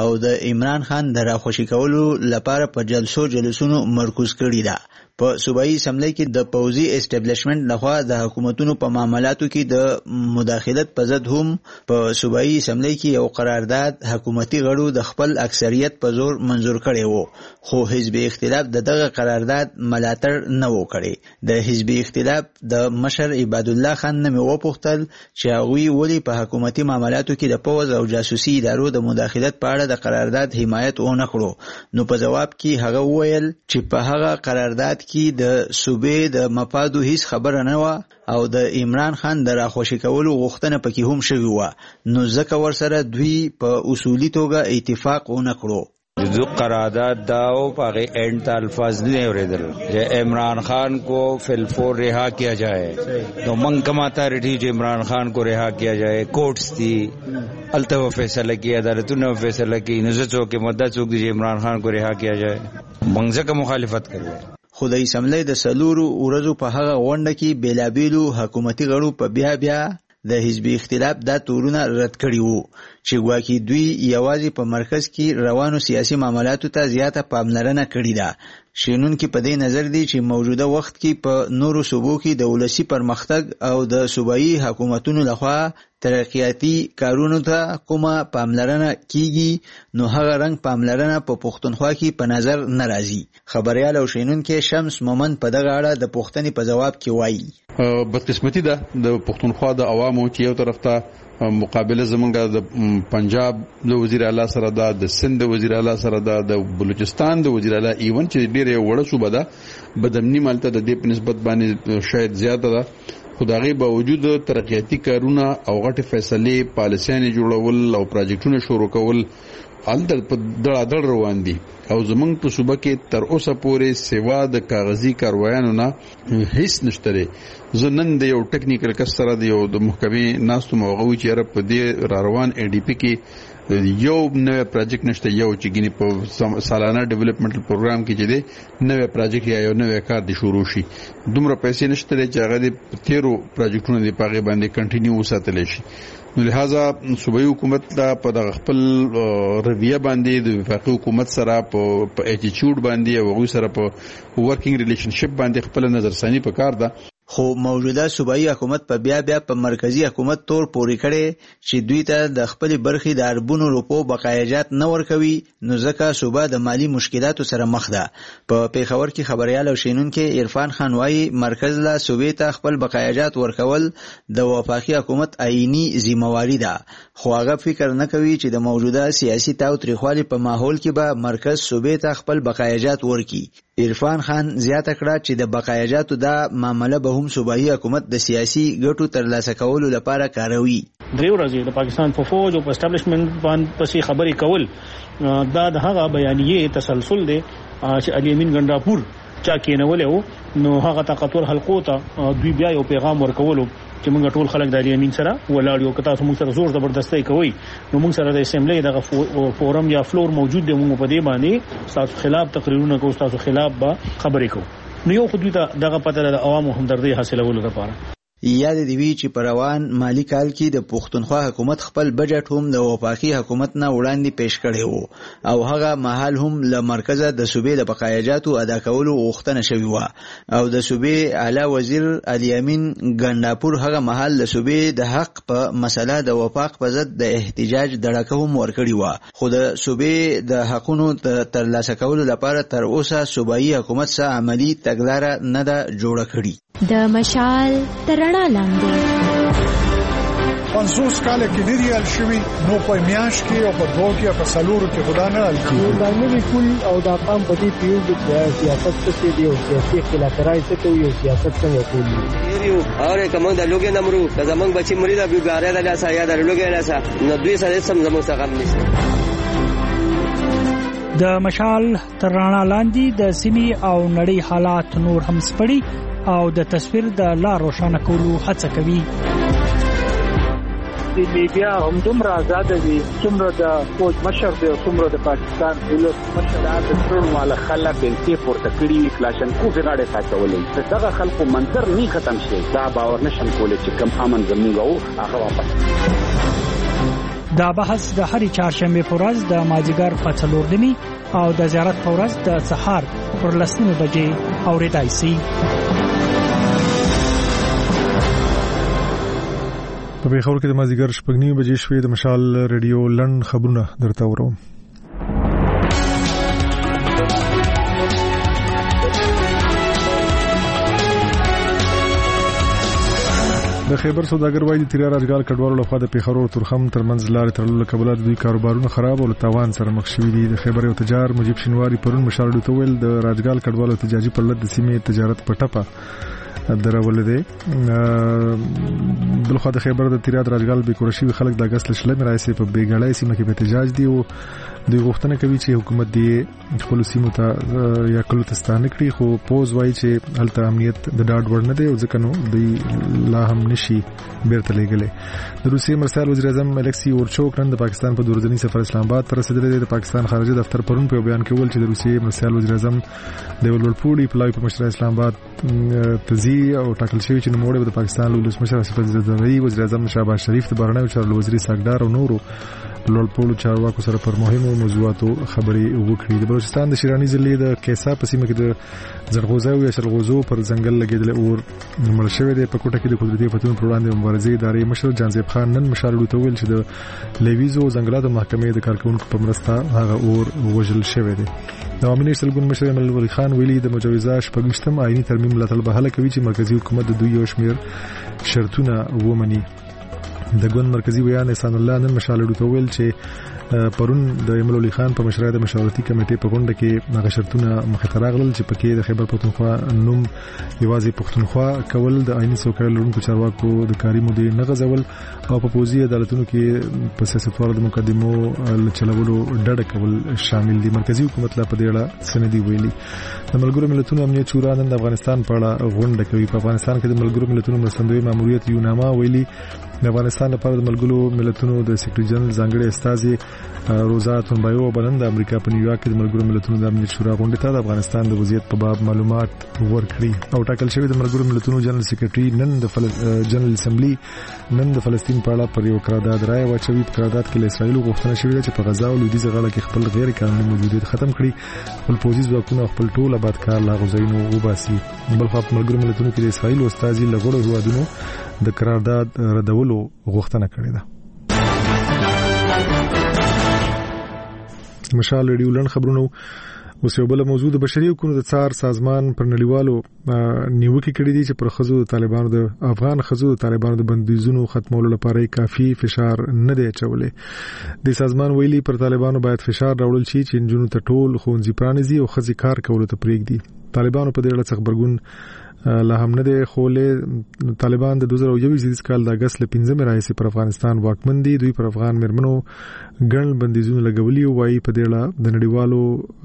او د عمران خان د راخوشي کولو لپاره په جلسونو مرکز کړی ده. په صوبایي اسمبلی کې د پوځي اسټابلیشمنت لخوا د حکومتونو په معاملاتو کې د مداخلت په ضد هم په صوبایي اسمبلی کې یو قرارداد حکومتي غړو د خپل اکثریت په زور منزور کړی وو، خو حزب اختلاف دغه قرارداد ملاتړ نه وکړي. د حزب اختلاف د مشر عباد الله خان نه مې وپوښتل چې هغوی ولې په حکومتي معاملاتو کې د پوځ او جاسوسي ادارو د مداخلت په اړه د قرارداد حمایت ونه کړو. نو په جواب کې هغه وویل چې په هغه قرارداد کې د صوبې د مفادو هیڅ خبره نه و او د عمران خان د راخوشي کولو غوښتنه پکې هم شوې و، نو ځکه ورسره دوی په اصولي توګه اتفاق ونه کړو. जो करारदाद दाव पागे एंड ता अल्फाज नहीं औरेदल जे इमरान खान को फिलफोर रिहा किया जाए तो मंग कमाता रही जो इमरान खान को रिहा किया जाए. कोर्ट्स थी अल्तवा फैसला किया, अदालतों ने फैसला की, नजर के मुद्दा चूक दीजिए इमरान खान को रिहा किया जाए. मंगजा का मुखालिफत कर रहे. خدای سملې د سلورو ورځو په هغه غونډه کې بیلابیلو حکومتي غړو په بیا د حزب اختلاف دا تورونه رد کړي وو چې ګواکې دوی یوازې په مرکز کې روانو سیاسي معاملاتو ته زیاته پاملرنه کړې ده. شینونکي په دې نظر دي چې موجوده وخت کې په نورو صوبو کې د ولسی پرمختګ او د صوبایي حکومتونو لخوا ترقیاتي کارونو ته کومه پاملرنه کیږي نو هغه رنګ پاملرنه په پښتونخوا کې په نظر ناراضي. خبريال او شینونکي شمس مومن په دغه اړه د پښتني په جواب کې وایي بدقسمتي ده د پښتونخوا د عوامو چې یو طرف ته مقابله زمونږ د پنجاب د وزیر اعلی سره ده، د سند د وزیر اعلی سره ده، د بلوچستان د وزیر اعلی ایون چې ډېر وړه صوبه ده بدامني مالته د دې په نسبت باندې شاید زیاته ده. خدای باوجود ترقیاتي کارونه او غټ فیصله پالیسیانه جوړول او پروجیکټونه شروع کول الته په دړه روان دي او زمونږ په صوبه کې تر اوسه پورې سیوا د کاغذي کاروایانو نه هیڅ نشته. زنن د یو ټیکنیکل کس سره د یو د محکمې ناستو موغوي چې رب په دې روان ای ډی پی کې یو نوې پروجیکټ نشته، یو چې ګینه په سالانه ډیولپمنټل پروګرام کې چې دی نوې پروجیکټ یا یو نوې کار دی شروع شي. دومره پیسې نشته چې هغه د 13 پروجیکټونو دی پاغه باندې کنټینیو وساتل شي. نو لہذا صوبایي حکومت لا په د خپل رویه باندې د وفاقي حکومت سره په اټیټیوډ باندې او غوي سره په ورکینګ ریلیشنشپ باندې خپل نظرثانی پکار ده. خو موجوده صوبایي حکومت په بیا په مرکزی حکومت تور پوري کړي چې دوی ته د خپل برخي د اربونو روپو بقایجات نه ورکوي، نو ځکه صوبه د مالی مشکلاتو سره مخ ده. په پیښور کې خبريال او شینونکي عرفان خان وایي مرکز لا صوبې ته خپل بقایجات ورکول د وفاقي حکومت عیني ذمہواری ده، خو هغه فکر نه کوي چې د موجوده سیاسي تاوتریخوالي په ماحول کې به مرکز صوبې ته خپل بقایجات ورکي. عرفان خان زیاته کړه چې د بقایجاتو دا معامله به هم صوبایي حکومت د سیاسي ګټو ترلاسه کولو لپاره کاروي. دریو ورځې د پاکستان په فوج او په اسټابلیشمنت باندې پسې خبرې کول دا د هغه بیانیه تسلسل دی چې علي امین ګنداپور چا کېنولې نو هغه طاقتور حلقو ته دوی بیا یو پیغام ورکولو چې موږ ټول خلک د علي امین سره ولاړ یو، که تاسو موږ سره زور زبردستي کوي نو موږ سره د اسمبلی دغه فورم یا فلور موجود دی، موږ په دې باندې تاسو خلاف تقریرونه کوو، تاسو خلاف به خبرې کوو. نو یو خو دوی ته دغه پته د عوامو همدردي حاصلولو لپاره یاد دی وی چې پر روان مالی کال کې د پښتونخوا حکومت خپل بجټ هم د وفاقي حکومت نه وړاندې پیش کړی وو او هغه محل هم له مرکزه د صوبې د بقایجاتو ادا کولو غوښتنه شوی و او د صوبې اعلی وزیر علي امین ګنداپور هغه محل د صوبې د حق په مسله د وفاق په ضد د احتجاج دړکه هم ورکړی و، خو د صوبې د حقونو ترلاسه کولو لپاره تر اوسه صوبایي حکومت سره عملی تګلاره نه ده جوړه کړې. د مشال ترڼا لاندې 50 کال کې دی ریال شوی نو په میاش کې او په دوه کې په سالورو کې خدا نه حل کیږي. دا نه کول او دا قام په دې پیو د سیاست څخه دی او سیاسي خلافکارای څخه کوي او سیاست څنګه کوي یو اور کوم د لوګي نمرو د زمنګ بچی مری دا بیګاره د لاسه یا د لوګي لاسه نو دوی سره سم زموږ څخه غم نشته. د مشال ترڼا لاندې د سیمې او نړۍ حالات نور هم سپړي او د تصویر د لا روښانه کولو هڅه کوي. د میډیا هم دومره آزاد دي څومره د فوج مشر دی او څومره د پاکستان دولت مشر د ټول مال خلک بلکې پورته کړی کلاشنکو غاړه ساتولې دغه خلکو منظر نه ختم شي دا باور نشم کولای چې کم امن زموږ او هغه واپس. دا بحث د هرې چهارشنبه په ورځ د مازدیګر په 4:30 او د زیارت په ورځ د سهار پر 10:00 بجې اورېدای شي. په پیښور کې د مازدیګر 9:30 بجې شوې. د مشال ریډیو لند خبرونه درته وروم. د خیبر سوداګر وایي د تیرا راجګال کډوالو لخوا د پیښور او تورخم ترمنځ لارې تړلو کبل د دوی کاروبارونه خراب او تاوان سره مخ شوي دي. د خیبر یو تجار مجيب شینواری پرون مشال ډوته ویل د راجګال کډوالو احتجاجي پر لټ د سیمې تجارت په ټپه درول دي. بلخو د خیبر د تیرا راجګال بیکورشي خلک د اگست لشلم راځي په بیګړای سیمه کې په احتجاج دي او دوی غوښتنه کوي چې حکومت دې خپل سیمو ته یا کلو تستانه کړي. خو پوز وایي چې هلته امنیت د ډاډ وړ نه دی او ځکه نو دوی لا هم نشي بیرته لګلې. د روسیې مرسل وزیر اعظم الکسی اورچوک نن د پاکستان په دورځنی سفر اسلام آباد ته رسیدلی دی. د پاکستان خارجه دفتر پرون په بیان کې ویل چې د روسیې مرسل وزیر اعظم د ولولپوړي پلای په مشر اسلام آباد تزي او ټاکل شوی چې نوموړی د پاکستان لوی مشر صفت زرداری وزیر اعظم شهباز شریف د بهرنیو چارو وزیر ساګدار او نورو لوړپوړو چارواکو سره پر مهمو موضوعاتو خبرې وکړي. د بلوچستان د شیرانی ضلع د کیسا په سیمه کې د زرغوزو یا شلغوزو پر ځنګل لګیدل اور مړ شوی دی. په کوټه کې د قدرتي فتون پر وړاندې مبارزې ادارې مشر جانزیب خان نن مشال ته ویل چې د لیویزو ځنګلاتو محکمې د کارکونکو په مرسته هغه اور وژل شوی دی. د عوامي نشلګون مشر امل ولی خان ویلي د مجوزه شپږشتم آئینی ترمیم لا طلب هله کوي چې مرکزی حکومت د دوی یو شمیر شرطونه ومني. د ګوند مرکزی ویان احسان الله نن مشال ته ویل چې پرون د امل ولی خان په مشرۍ د مشاورتي کمیټې په غونډه کې هغه شرطونه مخې راغلل چې پکې د خیبر پښتونخوا نوم یوازې پښتونخوا کول د آئینی څوکۍ لرونکو چارواکو د کاري مودې نه غځول او په پوزي عدالتونو کې په سیاستوالو د مقدمو چلولو ډډه کول شامل دي. مرکزی حکومت لا په دې اړه سندي ویلي. د ملګرو ملتونو امنیت شورا نن د افغانستان په اړه غونډه کوي. په افغانستان کې د ملګرو ملتونو مرستندوی ماموریت یوناما ویلي د افغانستان لپاره د ملګرو ملتونو د سیکریټری جنرال ځانګړي استازي روزا تونبایو بلند د امریکا په نیویارک کې د ملګرو ملتونو د امنیت شورا غونډې ته د افغانستان د وضعیت په باب معلومات ورکړي. او ټاکل شوی د ملګرو ملتونو جنرال سیکریټری نن د جنرال اسمبلی نن د فلسطین په اړه پر یو قرارداد رائے واچوي. په قرارداد کې له اسرایل غوښتنه شوې ده چې په غزا او لویدیځ غاړه کې خپل غیر قانوني موجودیت ختم کړي، خپل پوځي ځواکونه خپل ټول آبادکار لا غوځینو وباسي. بل خو په ملګرو ملتونو کې د اسرایل استازي لغړو هوادونو د قرارداد ردولو غوښتنه کړې ده. مشال ریډیو لند خبرونه اوس یو بل موضوع د بشري حقوقو د څار سازمان پر نړیوالو نیوکې کړې دي چې پر خزو د طالبانو د افغان خزو د طالبانو د بندیزونو ختمولو لپاره کافي فشار نه دی اچولې. د سازمان ویلي پر طالبانو باید فشار راوړل شي چې انجونو ته ټول ښوونځي پرانیزي او خزي کار کولو ته پرېږدي. طالبانو په دې اړه څه خبرګون لا هم نه دی خولې. طالبان د 2021 کال د اگست ل 15 راځي پر افغانستان واکمن دي. دوی پر افغان مرمنو ګڼ بندیزونه لګولي او وايي په دې اړه د نړیوالو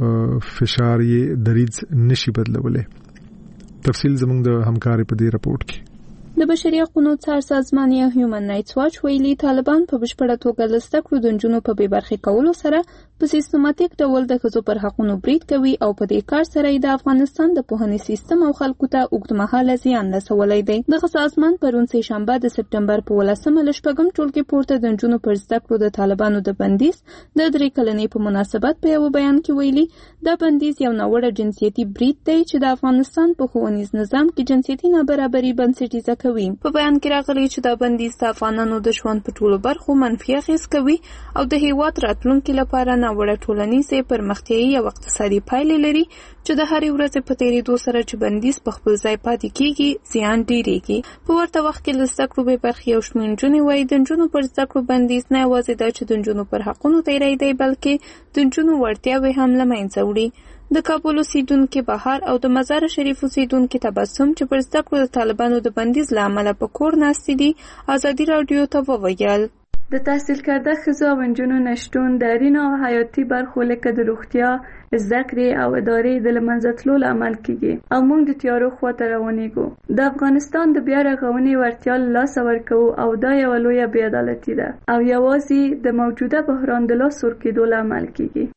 فشار یې دریځ نشي بدلولې. تفصیل زموږ د همکاري په دې راپورټ کې. د بشري حقوقو څار سازمان یا هیومن رائټس واچ ویلي طالبان په بشپړه توګه له زده کړو د نجونو په بې برخې کولو سره په سیستماتیک ډول د ښځو پر حقونو برید کوي او په دې کار سره د افغانستان د پوهنې سیستم او خلکو ته اوږدمهاله زیان رسولی دی. دغه سازمان پرون سه شنبه د سپټمبر په 18مه له شپږم ټولګي پورته د نجونو پر زده کړو د طالبانو د بندیز د 3 کلنۍ په مناسبت په یو بیان کې ویلي دا بندیز یو ناوړه جنسیتي برید دی چې د افغانستان په ښوونیز نظام کې جنسیتي نابرابري بنسټیزه کوي. په بیان کې راغلی چې دا بندیز د افغانانو د ژوند په ټولو برخو منفي اغېز کوي او د هیواد راتلونکي لپاره ناوړه ټولنیزې پرمختیایي او اقتصادي پایلې لري چې د هرې ورځې په تېرېدو سره چې بندیز په خپل ځای پاتې کېږي زیان ډېرېږي. په ورته وخت کې له زده کړو بې برخې یو شمېر نجونې وایي د نجونو پر زده کړو بندیز نه یوازې دا چې د نجونو پر حقونو تېری دی بلکې د نجونو وړتیاوې هم له منځه وړي. د کابل اوسیدونکي بهار او د مزار شریف اوسیدونکي تبسم چې پر زده کړو د طالبانو د بندیز له امله په کور ناستې دي ازادي راډیو ته وویل د تحصیل کرده ښځو او نجونو نشتون د اړینو او حیاتي برخو لکه د روغتیا، زده کړې او ادارې د له منځه تلو لامل کیږي او موږ د تیارو خواته روانېږو. د افغانستان د بیا رغونې وړتیا له لاسه ورکوو او دا یوه لویه بې عدالتي ده او یوازې د موجوده بحران د لاس ورکېدو لامل کیږي.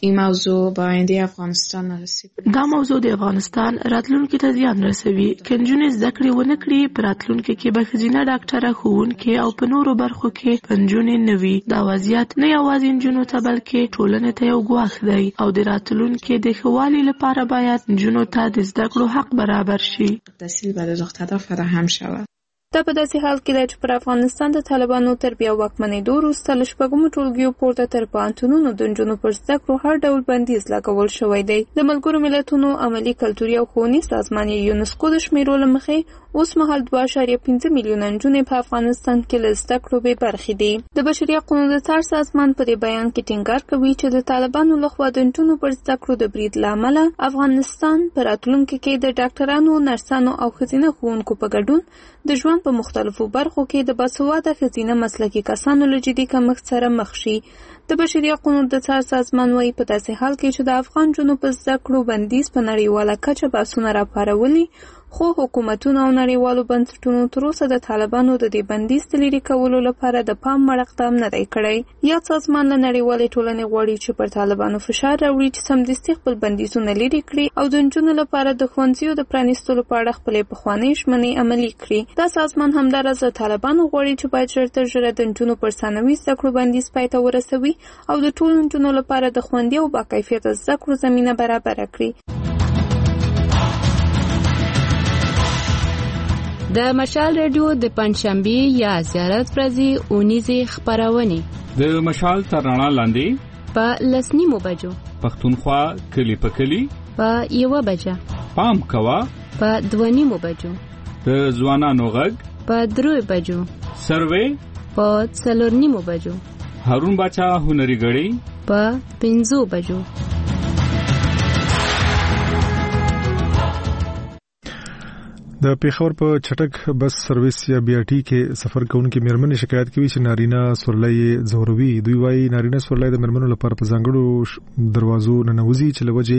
این موضوع با آینده افغانستان آسیب دا موضوع د افغانستان راتلونکي ته زیان رسوي. که نجونې زده کړې ونه کړي، په راتلونکي کې به ښځینه ډاکټره، ښوونکې او په نورو برخو کې نجونې نه وي. دا وضعیت نه یوازې نجونو ته بلکې ټولنې ته یو ګواښ دی او د راتلونکي د ښه والي لپاره باید نجونو ته د زده کړو حق برابر شي. تحصیل برای دخترها فراهم شود. دا په داسې حال کې ده چې پر افغانستان د طالبانو تر بیا واکمنېدو وروسته له شپږمو ټولګیو پورته تر پوهنتونونو د نجونو پر زده کړو هر ډول بندیز لګول شوی دی. د ملګرو ملتونو عملي کلتوري او ښوونیز سازمان یونسکو د شمیرو له مخې اوس مهال 2.5 میلیونه نجونې په افغانستان کې له زده کړو بې برخې دي. د بشري حقوقو د څار سازمان په دې بیان کې ټینګار کوي چې د طالبانو لخوا د نجونو پر زده کړو د برید له امله افغانستان په راتلونکي کې د ډاکټرانو، نرسانو او ښځینه ښوونکو په ګډون د ژوند په مختلفو برخو کې د باسواده ښځینه مسلکي کسانو له جدي کمښت سره مخ شي. د بشري حقوقو د څار سازمان وايي په داسې حال کې چې د افغان نجونو په زده کړو بندیز په نړیواله کچه بحثونه راپارولي، خو حکومتونو او نړیوالو بنسټونو تر اوسه د طالبانو د دې بندیز د لرې کولو لپاره د پام وړ اقدام نه دی کړی. یاد سازمان له نړیوالې ټولنې غواړي چې پر طالبانو فشار راوړي چې سمدستي خپل بندیزونه لرې کړي او د نجونو لپاره د ښوونځیو د پرانیستلو په اړه خپلې پخوانۍ ژمنې عملي کړي. دا سازمان همداراز له طالبانو غواړي چې باید ژر تر ژره د نجونو پر ثانوي زده کړو بندیز پای ته ورسوي او د ټولو نجونو لپاره د خوندي او باکیفیته زده کړو زمینه برابره کړي. د مشال رادیو د پنځشنبه یا زیارت ورځې اونیزه خبرونه د مشال تر رڼا لاندې په لسنیمو بجو پښتونخوا کلی په کلی په 1 بجه پام کوا په 2 بجو د ځوانانو غږ په 3 بجو سروې په 4 بجو هارون بچا هنري غړي په 5 بجو. د پیښور په چټک بس سرویس یا بي ار ټي کې سفر کوونکي مېرمنې شکایت کوي چې نارینه سورلۍ زوروي. دوی وايي نارینه سورلۍ د مېرمنو لپاره په ځانګړو دروازو ننوځي چې لوجه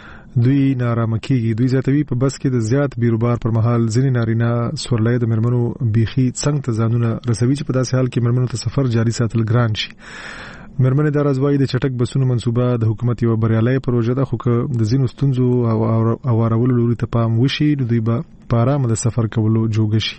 دوی نارامه کیږي. دوی زیاتوي په بس کې د زیات بیروبار پر مهال ځینې نارینه سورلۍ د مېرمنو بيخي څنګه ته ځانونه رسوي چې په داسې حال کې مېرمنو ته سفر جاري ساتل ګران شي. مېرمنې د راځوي د چټک بسونو منصوبه د حکومت یو بریالي پروژه ده، خو که د زینو ستونزو او اوارولو لوري ته پام وشي نو دوی به په آرامه د سفر کولو جوګ شي.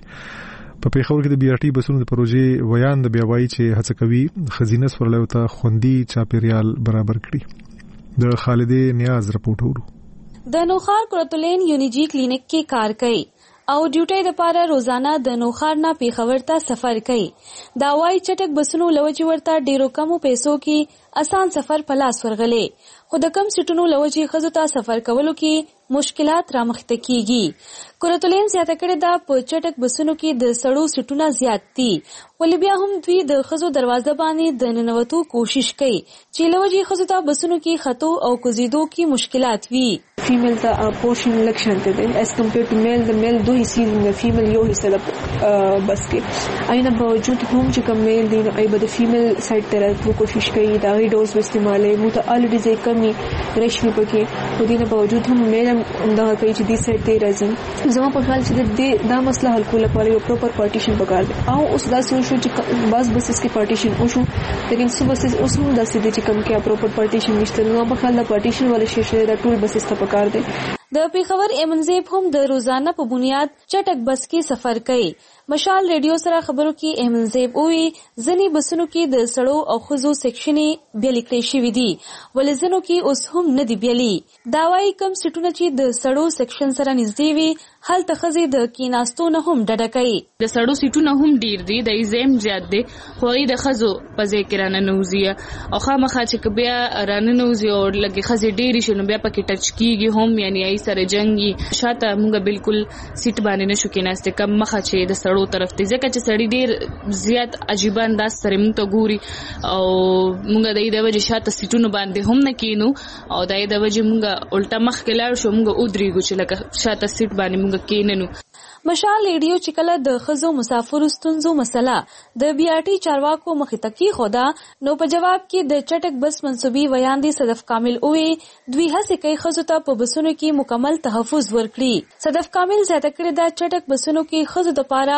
په پیښور کې د بي ار ټي بسونو د پروژې ویان د بیا وایي چې هڅه کوي خزینه سورلۍ ته خوندي چاپیریال برابر کړي. د خالدې نیاز رپورټ ورو. د نوخار کورتولین یونیجی کلینیک کې کار کوي او ډیوټي د پاره روزانه د نوخار نه پیښور ته سفر کوي. دا وايي چټک بسونو لوجي ورته ډیرو کمو پیسو کې آسان سفر په لاس ورغلې، خو د کم سټونو لوجي خزو ته سفر کولو کې مشکلات رامخته کیږي. کورتولین زیاته کړې دا په چټک بسونو کې د سړو سټونه زیات دي، ولې بیا هم دوی د خزو دروازه باندې د ننوتو کوشش کوي چې لوجي خزو ته بسونو کې خطو او کوزیدو کې مشکلات وي. فیمیل ته پورشن لکشن ته دی as compared to male. د میل دوه حصے د فیمیل یو حصہ د بس کې اینه باوجود هم چې کوم میل دی نو ای به د فیمیل سایډ ته کوشش کوي دا غي ډوز استعمالي مو ته الډي ځای کمی رشمي پکې خو دینه باوجود هم میل دا کوي چې دې سایډ ته راځي. زما په خیال چې دا مسله حل کول لپاره یو پروپر پارټیشن پکار دی او اوس دا شو چې باز بسس کې پارټیشن وشو لیکن سو بسس اوس هم دا سې چې کم کې پروپر پارټیشن نشته. نو په خیال دا پارټیشن ولا شي دا ټول بسس ته پکار دی. د پیښور ایمنزیب هم د روزانه په بنیاد چټک بس کې سفر کوي. مشال ریډیو سره خبرو کې ایمنزیب وی ځنی بسونو کې د سړو او خزو سیکشنې بیل کړی شوې دي ولې ځنو کې اوس هم نه دی بیلي. دا وايي کم سټونه چې د سړو سیکشن سره نږدې وي هل تخزي د کیناستو نه هم ډډه کوي. د سړو سټونه هم ډیر دي، د ایزم زیات دي، خو د خزو په ذکر نه نوزي او خامخا چې بیا رانه نوزي او لګي خزي ډیر شنو بیا پکې ټچ کیږي هم یعنی ای سره جنگي شاته موږ بالکل سیټ باندې نشو کېناسته کم مخه چې د سړو طرف ته ځکه چې سړی ډیر زیات عجیب انداز سره موږ ته ګوري او موږ د دې وجه شاته سیټونو باندې هم نه کینو او د دې وجه موږ الټا مخ کې لاړ شو موږ اودريګو چې لکه شاته سیټ باندې موږ کیننو. مشال ریډیو چې کله د خزو مسافر ستونزو مسله د بي ار ټي چارواکو مخې ته کی خودا نو په جواب کې د چټک بس منسوبي ویان دي صدف کامل اوې دوی هڅه کوي خزو ته په بسونو کې مکمل تحفظ ورکړي. صدف کامل زیاته کړی دا چټک بسونو کې خزو د پاره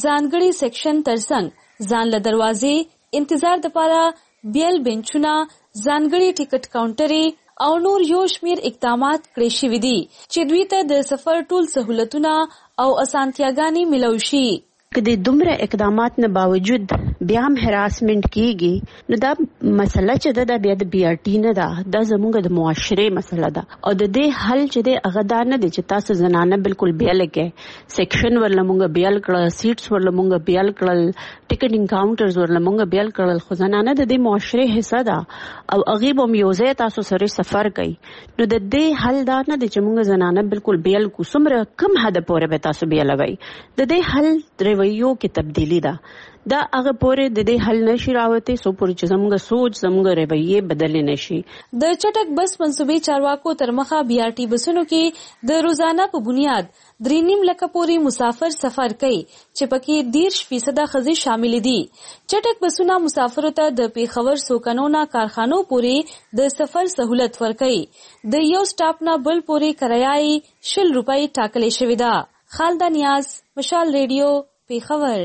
ځانګړي سیکشن ترڅنګ ځان له دروازې انتظار د پاره بیل بنچونه ځانګړي ټیکټ کاونټرې او نور یو شمیر اقدامات کړی شوي دي چې دوی ته د سفر ټول سہولتونه او اسانتیاګانې ملو شي. که د دومره اقدامات نه باوجود بیا هم هراسمنت کیږي نو دا مسله چې دا بیا د بی آر ټی نه ده، دا زموږ د معاشره مسله ده او د دې حل چې د هغه دا نه دي چې تاسو زنانه بالکل بیا لګي سیکشن ورله مونږ بیل کړل، سیټس ورله مونږ بیل کړل، ټیکټینګ کاونټرز ورله مونږ بیل کړل، خو زنانه د دې معاشره حصہ ده او هغه به میوزه تاسو سره سفر کوي. نو د دې حل دا نه دي چې مونږ زنانه بالکل بیل کو سمره کم حد پورې به تاسو بیل لوي. د دې حل رویو کې تبدیلی ده، دا هغه پورې د دې حل نشي راوته سو پورې چې زموږ سوچ زموږ رویه بدل نشي. د چټک بس منصوبې چارواکو تر مخه بی آر ټي بسونو کې د روزانه په بنیاد 3.5 لک پورې مسافر سفر کوي چې پکې 10% ښځې شامل دي. چټک بسونه مسافرو ته د پیښور سوکنونه کارخانو پورې د سفر سہولت ورکوي. د یو سټاپ نه بل پورې کرایه 20 روپۍ ټاکلې شوې ده. خالده نیاز، مشال ریډیو، پیښور.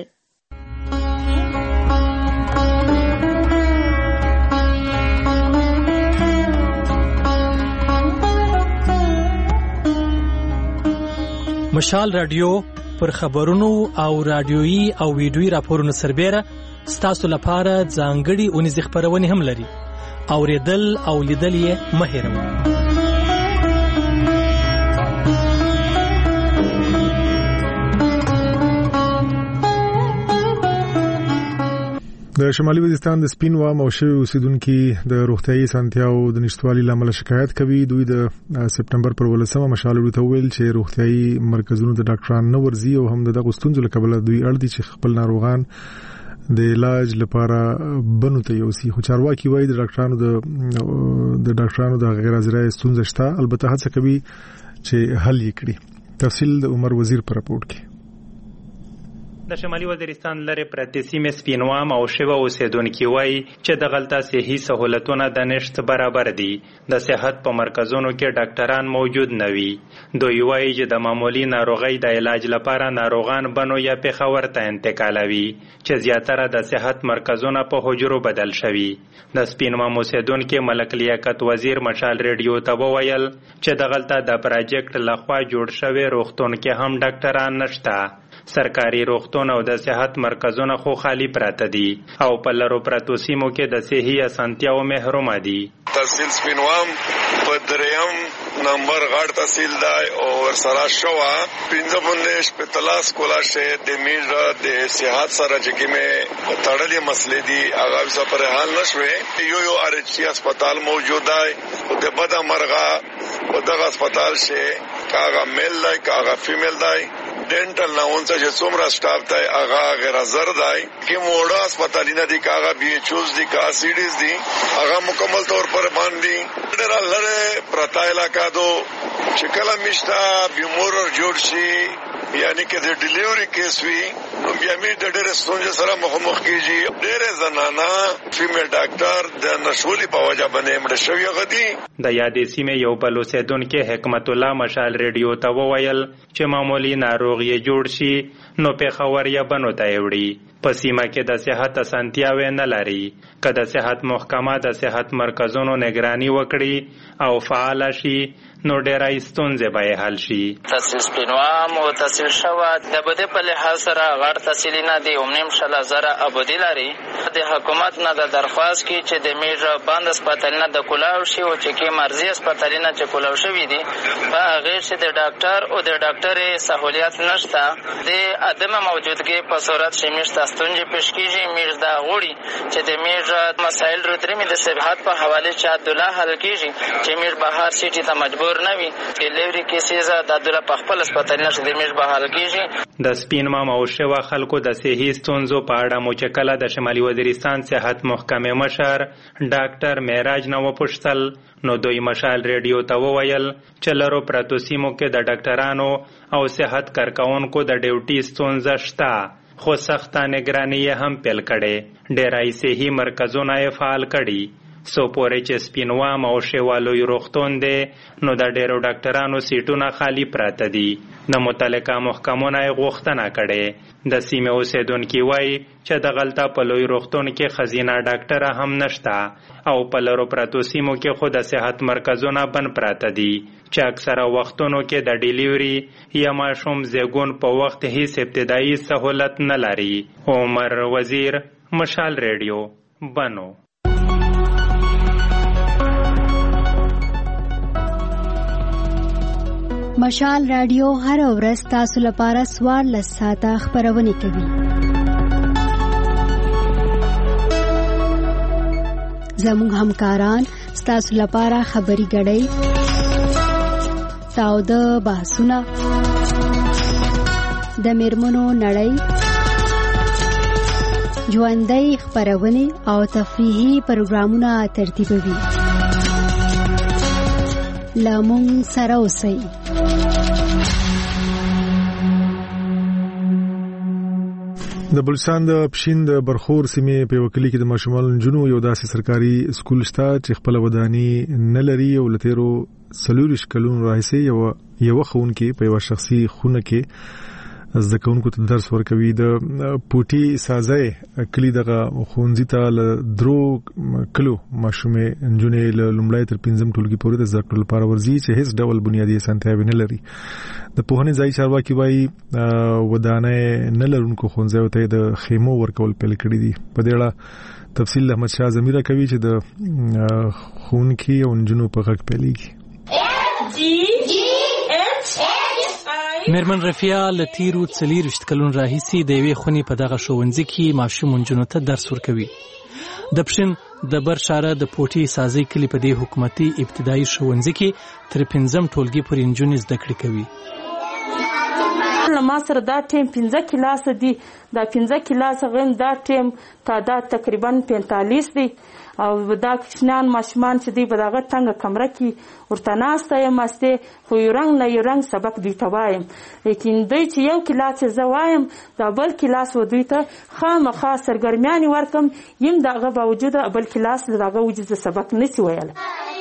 مشال رادیو پر خبرونو او رادیويي او ویډیويي راپورونو سربېره ستاسو لپاره ځانګړي اونیزې خبرونه هم لري. اوریدل او لیدل یې مه هېروئ. د شمالي وزیرستان د سپین وام او شوی اوسیدونکو د روغتيایي سنتیاو د نشټوالي لامل شکایت کوي. دوی د سپټمبر پر 18 مشال ورته ویل چې روغتيایي مرکزونو د ډاکټرانو نه ورزي او هم د غوستونځو لپاره دوی اړ دي چې خپل ناروغان د علاج لپاره بنو ته یوسي. خو چارواکي وایي د ډاکټرانو د غیر حاضرۍ ستونزه شته، البته هڅه کوي چې حل یې کړي. تفصیل د عمر وزیر پر راپورټ کې. د شمالي وزیرستان لري پرتې سیمې سپینوام او شوه اوسیدونکو وایي چې د غلطه صحي سہولتونه د نشټ برابر دي. د صحت په مرکزونو کې ډاکټران موجود نه وي. دوی وایي چې د معمولی ناروغۍ د علاج لپاره ناروغان بنو یا پیښور ته انتقالوي چې زیاتره د صحت مرکزونه په حجرو بدل شوي. د سپینوام اوسیدونکو ملک لیاقت وزیر مشال ریډیو ته وویل چې د غلطه د پروجیکټ لخوا جوړ شوی روغتون کې هم ډاکټران نشته. سرکاري روغتون او د صحت مرکزونه خو خالی پراته دي او په لرو پراتو سیمو کې د صحي اسانتیاو محروم دي. تحصیل سپینوام په دریم نمبر غړ تحصیل دی او ورسره شوا 15 په تلاش کولا شه د میرا د صحت سره چې کې تړلې مسلې دي هغه څه پر حال نشوي. یو ار ایچ سی هسپتال موجود دی او د بد مرغه او دغه هسپتال شه کاغه میل دی کاغه فیمیل دی ډینټل ناونځ چې څومره سټاف دی هغه غیر حاضر دی کې موړه هسپتالینه دي کاغه بي ایچ اوز دي کا سی ډیز دي هغه مکمل طور پر باندې ډېر لره پرتا علاقہ دو چې کله مشتا بیمور جوړ شي یعنی کې د ډیلیوري کیس وی نو بیا می د ډېر ستونزې سره مخامخ کیږي. ډېر زنانه فیمیل ډاکټر د نشولي په وجه باندې مړ شوی غدي. د یادې سیمې یو بل اوسیدونکو حکمت الله مشال ریډیو ته وویل چې معمولی ناروغي جوړ شي نو پیښور یا بنو ته وړي. په سیمه کې د صحت اسانتیاوې نه لري. که د صحت محکمه د صحت مرکزونو نگرانی وکړي او فعال شي نو ډېرای ستونزې به حل شي. تحصیل سپینوام او تحصیل شوا د بده په لحاظ سره غړ تحصیل نه دی اومنیم شلا زره ابدی لري. د حکومت نه د درخواست کې چې د میژ باند هسپتال نه د کولاو شي او چې کې مرزي هسپتال نه چې کولاو شوی دي په هغه چې د ډاکټر او د ډاکټر سہولیت نشته. د عدم موجودګي په صورت شمیش تاسونجه پیش کیږي میژ دا غوړي چې د میژ مسائل رترمي د صحت په حواله چې عبدالله حل کیږي چې میژ بهر سیټي ته مجبور نوي ډیلیوري کیسز د عبدالله په خپل هسپتال نه د میژ بهر کیږي. د سپین مام او شوا خلکو د صحي ستونزو په اړه مو چې کله د شمالي وزیرستان صحت محکمې مشر ډاکټر معراج نو پوښتل نو دوی مشال ریډیو ته وویل چې لرو پراتو سیمو کې د ډاکټرانو او صحت کارکونکو د ډیوټي ستونزه شته خو سخته نگرانی هم پیل کړي. ډیرای صحي مرکزونه فعال کړي. سو پورې چې سپینوام او شیوالوی روغتون دی نو د ډیرو ډاکټرانو سیټونه خالی پراته دي. د متعلقه محکمونو غوښتنه کړې. د سیمې اوسیدونکي وایي چې د غلطه په لوی روغتون کې ښځینه ډاکټره هم نشته او په لرو پرتو سیمو کې خو د صحت مرکزونه بند پراته دي چې اکثره وختونو کې د ډیلیوري یا ماشوم زیږون په وخت هیڅ ابتدایي سهولت نه لري. عمر وزیر، مشال ریډیو، بنو. مشال رادیو هر ورځ تاسو لپاره 14 ساعته خبرونه کوي. زموږ همکاران تاسو لپاره خبري غړي تاو د بحثونه د میرمنو نړۍ ژوندۍ خبرونه او تفریحي پروګرامونه ترتیبوي. لمون سره اوسئ. د بلوچستان د پښین د برخور سیمې په وکیلي کې د ماشومان جنو یو داسې سرکاري سکول شته چې خپل ودانی نه لري او لتیرو سلورش کلون راهسي یو خون کې په یو شخصي خونه کې زده کوونکو ته درس ورکوي. د پوټي سازي کلی دغه خونځي ته ل درو کلو ماشومه انجونې ل لومړی تر 5م ټولګي پورې د زده کړو لپاره ورځي چې هیڅ ډول بنیادی اسانتیاوې نه لري. د پوهنې ځای چارواکي وایي ودانه نه لرونکو خونځو ته د خیمو ورکول پیل کړی دي. په دې اړه تفصیل احمد شاه زمیره کوي چې د خونکي او انجونو په غږ پیلېږي. میرمن رفیع لتیرو 40 کلون راهیسي د یوې خونې په دغه ښوونځي کې ماشوم انجونو ته درس ورکوي. د پښین د برشاره د پوټي سازي کلی په دې حکومتي ابتدایي ښوونځي کې تر 5م ټولګي پورې انجونې زده کړې کوي. ما سره دا ټیم 15 کلاس دي. دا 15 کلاس غن دا ټیم تعداد تقریبا 45 دي او دا کښنان ماشومان چې دی په دغه څنګه کمره کې ورته ناسته یم استه خو یو رنګ سبق دوی ته وایم. لیکن دوی چې یو کلاس زه وایم دا بل کلاس و دوی ته خامخا سرګرمیانې ورکم یم دغه باوجود بل کلاس دغه وجود سبق نسی ویل.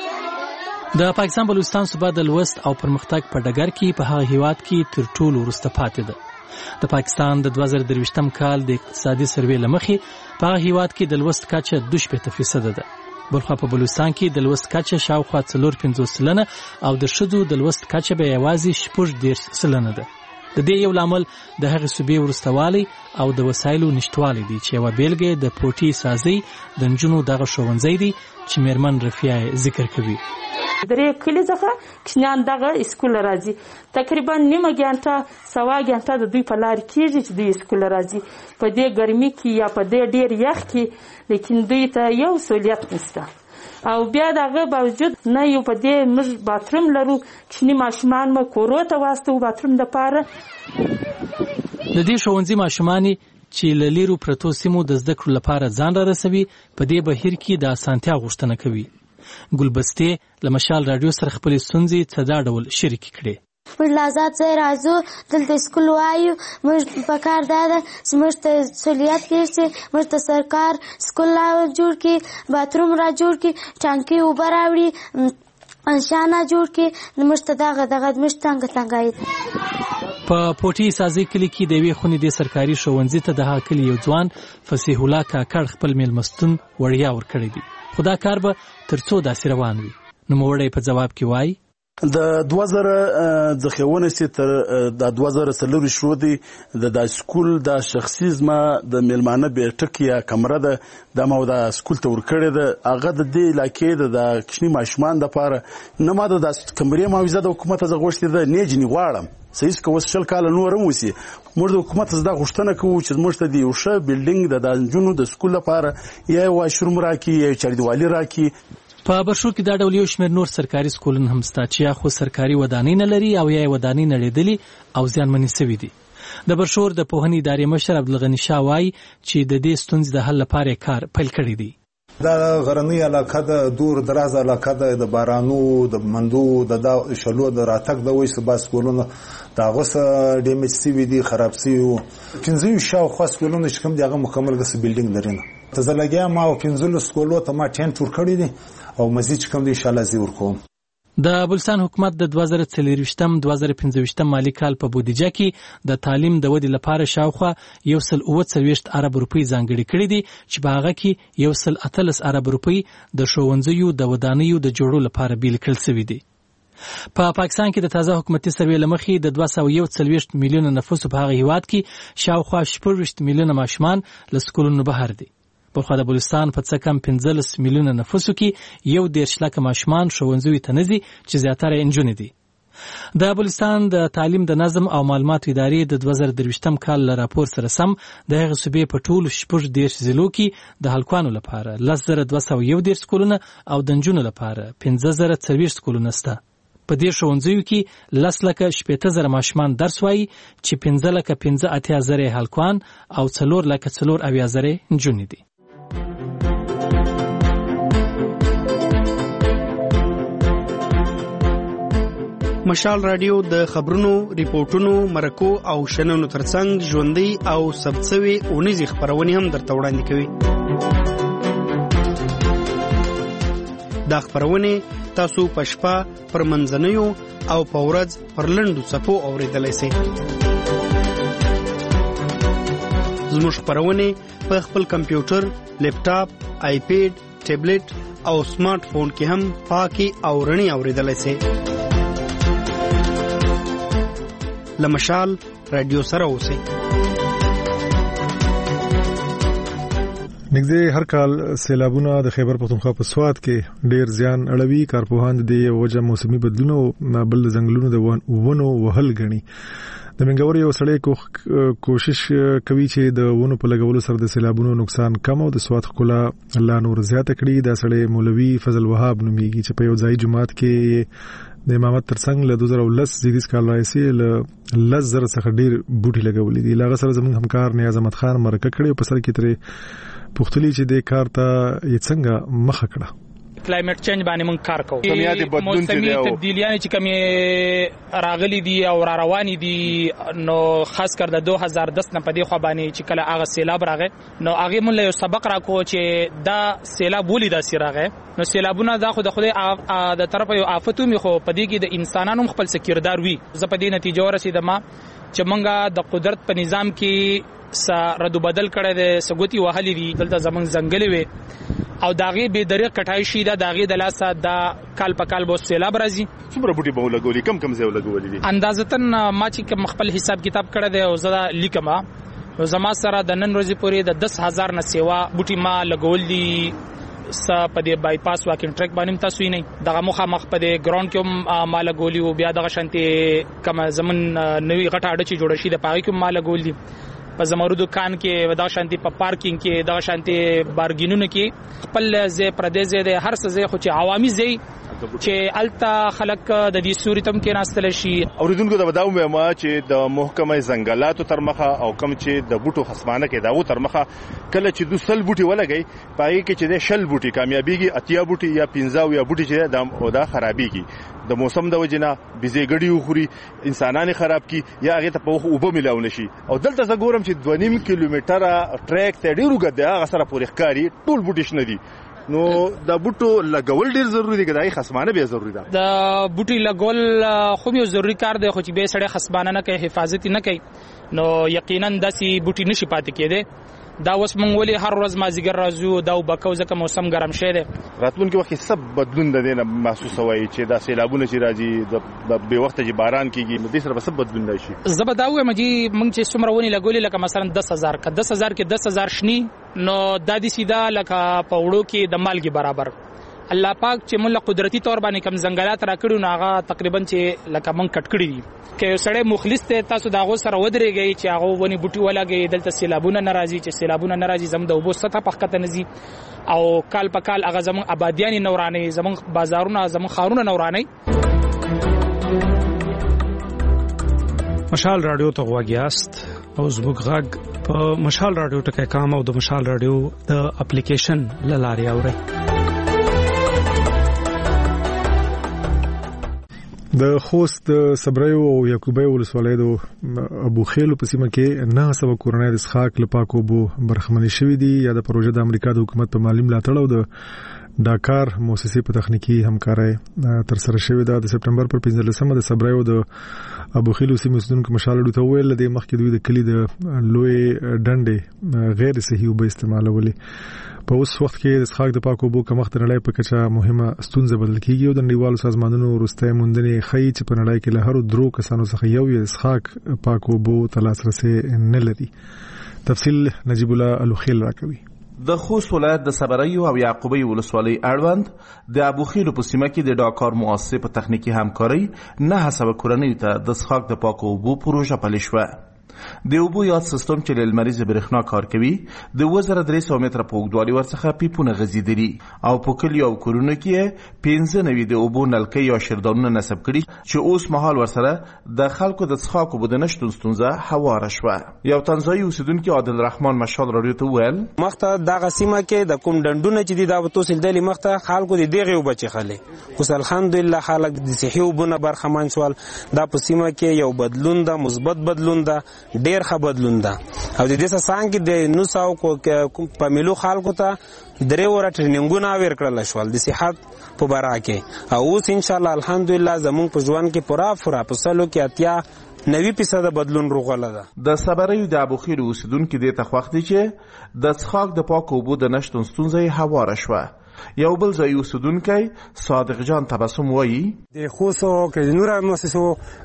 د پاکستان بلوچستان صوبه د لوست او پرمختګ په ډګر کې په هغه هیواد کې تر ټولو وروسته پاتې ده. د پاکستان د 2023م کال د اقتصادي سروې لمخې په هغه هیواد کې د لوست کچه 2% ده. بلخوا په بلوچستان کې د لوست کچه شاوخوا 4.50% او د ښځو د لوست کچه به یوازې 0.10% ده. د دې یو لامل د هغې صوبې وروستوالی او د وسایلو نشتوالی دی چې یوه بیلګه د پوټي سازي د نجونو دغه ښوونځی دی چې میرمن رفیع ذکر کوي. درې کلی څخه کښنان دغه اسکول راځي تقریبا نیمه ګنټه سوا ګنټه د دوی په لار کېږي چې دوی اسکول راځي په دې ګرمي کې یا په دې ډیر یخ کې. لیکن دوی ته یو سہولیت نشته او بیا دغه باوجود نه یو په دې موږ باتروم لرو کښنی ماشومان مو کورو ته واسطو باتروم د پاره. د دې ښوونځي ماشومان چې له لیرو پرتو سیمو د زده کړو لپاره ځان را رسوي په دې بهیر کې د اسانتیا غوښتنه کوي. ګلبستې له مشال رادیو سره خپل ستونزې څه ډول شریک کړي. موږ لازات ځای راځو دلته سکول وایو موږ په کار دا ده چې موږ ته سہولیت کړي چې موږ ته سرکار سکول را جوړ کړي باتروم را جوړ کړي ټانکي اوبه راوړي انشانه جوړ کړي موږ ته دغه موږ څنګه په پوټي سازي کلی کې د یوې خونې د سرکاري ښوونځي ته د هغه کلي یو ځوان فصیح الله کاکړ خپل میلمستون وړیا ورکړی دی. خو دا کار به تر څو داسې روان وي. نوموړی په ځواب کې وایي د 2000 د خېونه سي تر د 2000 شروع دي د سکول د شخصي زما د میلمانه به ټکیه کمره ده د مو د سکول ته ورکړې ده هغه د دې علاقې د کښنی ماشومان د پاره نه ماده د کمرې معاوضه د حکومت څخه غوښتي ده نه جنې غواړم صحیح کوم شل کال نورم وسی موږ د حکومت څخه غوښتنه کوو چې موږ ته دی یو ښه بلډینګ د جنونو د سکول لپاره یا واشروم راکې یا چاردیوالي راکې. په برشو کې دا ډول یو شمېر نور سرکاري سکولونه هم شته چې یا خو سرکاري ودانۍ نه لري او یا ودانۍ نړېدلي او زیانمنې شوي دي. د برشور د پوهنې ادارې مشر عبدالغني شاه وایي چې د دې ستونزې د حل لپاره کار پیل کړی دی. دا غرنۍ علاقه ده دور دراز علاقه ده د بارانو د مندو د شلو د راتګ د وایي سبا سکولونه دا غوسه ډیمیج شوي دي خراب شوي 15 شاوخوا سکولونه چې کوم دغه مکمل غس بلډینګ لري نه ته زلګیا ما او 15 سکولو ته ما ټین ټور کړی دي او مزید کوم دی ان شاء الله زی ورکوم. د بلوچستان حکومت د 2024-2025 مالی کال په بودیجه کې د تعلیم د ودې لپاره شاوخوا 140 ارب روپۍ ځانګړي کړي دي چې په هغه کې 118 ارب روپۍ د ښوونځیو د ودانیو د جوړولو لپاره بیل کړل شوي دي. په پاکستان کې د تازه حکومتي سروې لمخې د 241 میلیونه نفوس په هغه هیواد کې شاوخوا 14 میلیونه ماشومان له سکولونو بهر دي. په خو د بلوچستان په څه کم 15 میلیونه نفوسو کې 1.1 لک ماشومان ښوونځیو ته نه ځي چې زیاتره نجونې دي. د بلوچستان د تعلیم د نظم او معلوماتو ادارې د 2023 کال له راپور سره سم د هغې صوبې په ټولو 14 ضلعو کې د هلکانو لپاره 10,211 سکولونه او د نجونو لپاره 15,040 سکولونه شته. په دې ښوونځیو کې 10,80,000 ماشومان درس وایي چې 15,85,000 هلکان او 4,04,000 نجونې دي. مشال رادیو د خبرونو، ریپورتونو، مرکو او شننو ترڅنګ ژوندۍ او ثبتسوي اونیزې خبرونه هم درته وړاندې کوي. دا خبرونه تاسو په شپه پر منځنیو او په ورځ پر لنډو څپو اوریدلای شئ. زموږ خبرونه په خپل کمپیوټر، لیپټاپ، آیپیډ، ټابلیټ او سمارټ فون کې هم پاکي او رڼي اوریدلای شئ. لمشال رادیو سره اوسئ. نږدې هر کال سیلابونه د خیبر پختونخوا په سوات کې ډیر زیان اړوي. کارپوهان د وجه موسمي بدلونونو بل ځنګلونو د ونو وهل غني. د منګور یو سړی کوشش کوي چې د ونو په لګولو سره د سیلابونو نقصان کم او د سوات ښکلا لا نور زیاته کړي. دا سړی مولوي فضل وهاب نومیږي چې په یو ځای جماعت کې د امامت ترڅنګ له 2010 زیږدیز کال راځي له 10,000 څخه ډیر بوټي لګولې دي. لاغه سره زموږ همکار نیاز احمد خان مرکه کړي او په سر کې ترې پختلی چې د کار ته یې څنګه مخه کړه. کلایمټ چینج باندې مونږ کار کوو. موسمي تبدیلیاں چې کومې راغلي دي او را روانې دي نو خاص کر د 2010 نه په دې خو باندې چې کله هغه سیلاب راغی نو هغه مونږ یو سبق راکو چې دا سیلاب ولې دا سیراغه. نو سیلابونه دا خو د خدای د طرفه یو آفت می خو په دې کې د انسانانو خپل سکیردار وي. زه په دې نتیجه ورسېدم چې مونږه د قدرت په نظام کې ردو بدل کړی د سګوتی وهلې دي. دلته زمونږ ځنګلې وي او داغه به درې کټای شي دا داغه د لاسه دا کال په کال بو سیلاب راځي. څومره بوټي به ولګولي کم ځای ولګولي دي اندازتن ما چې خپل حساب کتاب کړی دی او زړه لیکما نو زما سره د نن ورځې پورې د 10,000 نه سیوا بوټي ما لګول دي. په دې بای پاس واکینګ ټریک باندې تاسو یې نه دغه مخ په دې ګراوند کې مال غولي او بیا دغه شانتي کما زمون نوې غټه اډه چې جوړ شي د پای کې مال غولي. په زمرو دکان کې ودا شانتي په پارکینګ کې دا شانتي بارګینونو کې خپل ځای پردیزه د هر څه ځای خو چې عوامي ځای چې التا خلک د دې سوري تم کې ناستل شي. اوریدونکو دا وداو ما چې د محکمه ځنګلاتو تر مخه او کم چې د بوټو خصمانه کې داو تر مخه کله چې 200 بوټي ولګي پای کې چې د شل بوټي کامیابیږي اتیا بوټي یا 15 یا بوټي چې دا خرابيږي د موسم د وجنه بيزيګړي وخوري انسانانه خراب کی یا هغه ته په اوبه ملاو نشي. او دلته زه ګورم چې 2.5 کیلومتره ټریک ته ډیرو ګد هغه سره پورې ښکاری ټول بوټي شنه دي. نو د بوټو لګول ډیر ضروری دی کداي خصمانه به ضروری ده. د بوټي لګول خو یو ضروری کار دی خو چې به سړی خصمانه نه کوي حفاظت نه کوي نو یقینا داسي بوټي نشي پاتې کېده. دا اوس مونږ ولې هر ورځ مازیګر راځو دا وبکو ځکه موسم ګرم شه دی. راتلونکي وخت سب بدلون ده نه محسوس وای چې دا سیلابونه چې راځي د به وخت چې باران کیږي نو د سره به سب بدلون راشي. زبر دا وایم چې مونږ چې څومره ونی لګولې لکه مثلا 10,000 کې 10,000 شنی نو د دې سیده لکه پوړو کې د مالګي برابر. الله پاک چې موږ قدرتي تور باندې کم ځنګلات راکړو نو هغه تقریبا چې لکه مونږ کټ کړی دي. که یو سړی مخلص ته تاسو داغه سره ودرېږي چې هغه ونی بوټي ولاګي دلته سیلابونه ناراضي چې سیلابونه ناراضي زم د وبو سطح پخته نزي او کال په کال هغه زمون آبادیان نورانه زمون بازارونه زمون خارونه نورانه. مشال رادیو ته غواګیاست او زموږ غږ په مشال رادیو ټکي کام او د مشال رادیو د اپلیکیشن لاري اوري. د خوست صبریو او یعقوبی ولسوالۍ د ابو خیل په سیمه کې 9 کورنۍ د اسحاق لپاکو بو برخمنې شوې دي یا د پروژې د امریکا د حکومت په مالی ملاتړ او د ډاکار مؤسسې په تخنیکی همکارۍ تر سره شوې ده. د سپټمبر پر 15 د صبریو د ابو خیل سیمې اوسیدونکو مشال ډو ته ویل د مخکې دوی د کلی د لوی ډنډې غیر صحیح وب استعمالولې. په اوس وخت کې د اسحاق د پاکو بو کمښت نړۍ په کچه مهمه ستونزه بدل کیږي او د نړیوالو سازمانونو وروسته موندنې ښیي چې په نړۍ کې له هرو درو کسانو څخه یو یې اسحاق پاکو بو ته لاسرسی نه لري. تفصیل نجیب الله الوخیل راکوي. د خوست ولایت د صبریو او یعقوبی ولسوالۍ اړوند د ابو خیل په سیمه کې د ډاکار مؤسسې په تخنیکی همکارۍ 9 کورنۍ ته د اسحاق د پاکو بو پروژه پلي شوه. د اوبو یاد سیستم چې له لمریزه برېښنا کار کوي د 2300 متره په اوږدوالي ورڅخه پیپونه غځېدلي او په کلیو او کورونو کې 15 د اوبو نلکې یا شیردانونه نصب کړي چې اوس مهال ورسره د خلکو د څښاک اوبو د نشتون ستونزه هواره شوه. یو تنزاني اوسیدونکي عادل رحمان مشال رادیو ته وویل مخته دغه سیمه کې د کوم ډنډونه چې دي دا به توسل دلی مخته خلکو د دغه اوبه چخلې اوس الحمدلله خلک د صحي اوبونه برخمن شول. دا په سیمه کې یو بدلون ده، مثبت بدلون ده، ډیر ښه بدلون ده او د دې څنګه کې د 900 په ملو خلکو ته 3 ور ټریننګونه ورکړل شول د صحت په باره کې او اوس ان شاء الله الحمدلله زموږ په ژوند کې پورا په سلو کې 90% بدلون روغله ده. د صبریو د ابو خیل اوسیدونکو د تخوخت چې د څښاک د پاک اوبو د نشتون ستونزه هواره شوه. یو بل ځای اوسیدونکی صادق جان تبسم وایي د خوستو کې د نور مؤسسو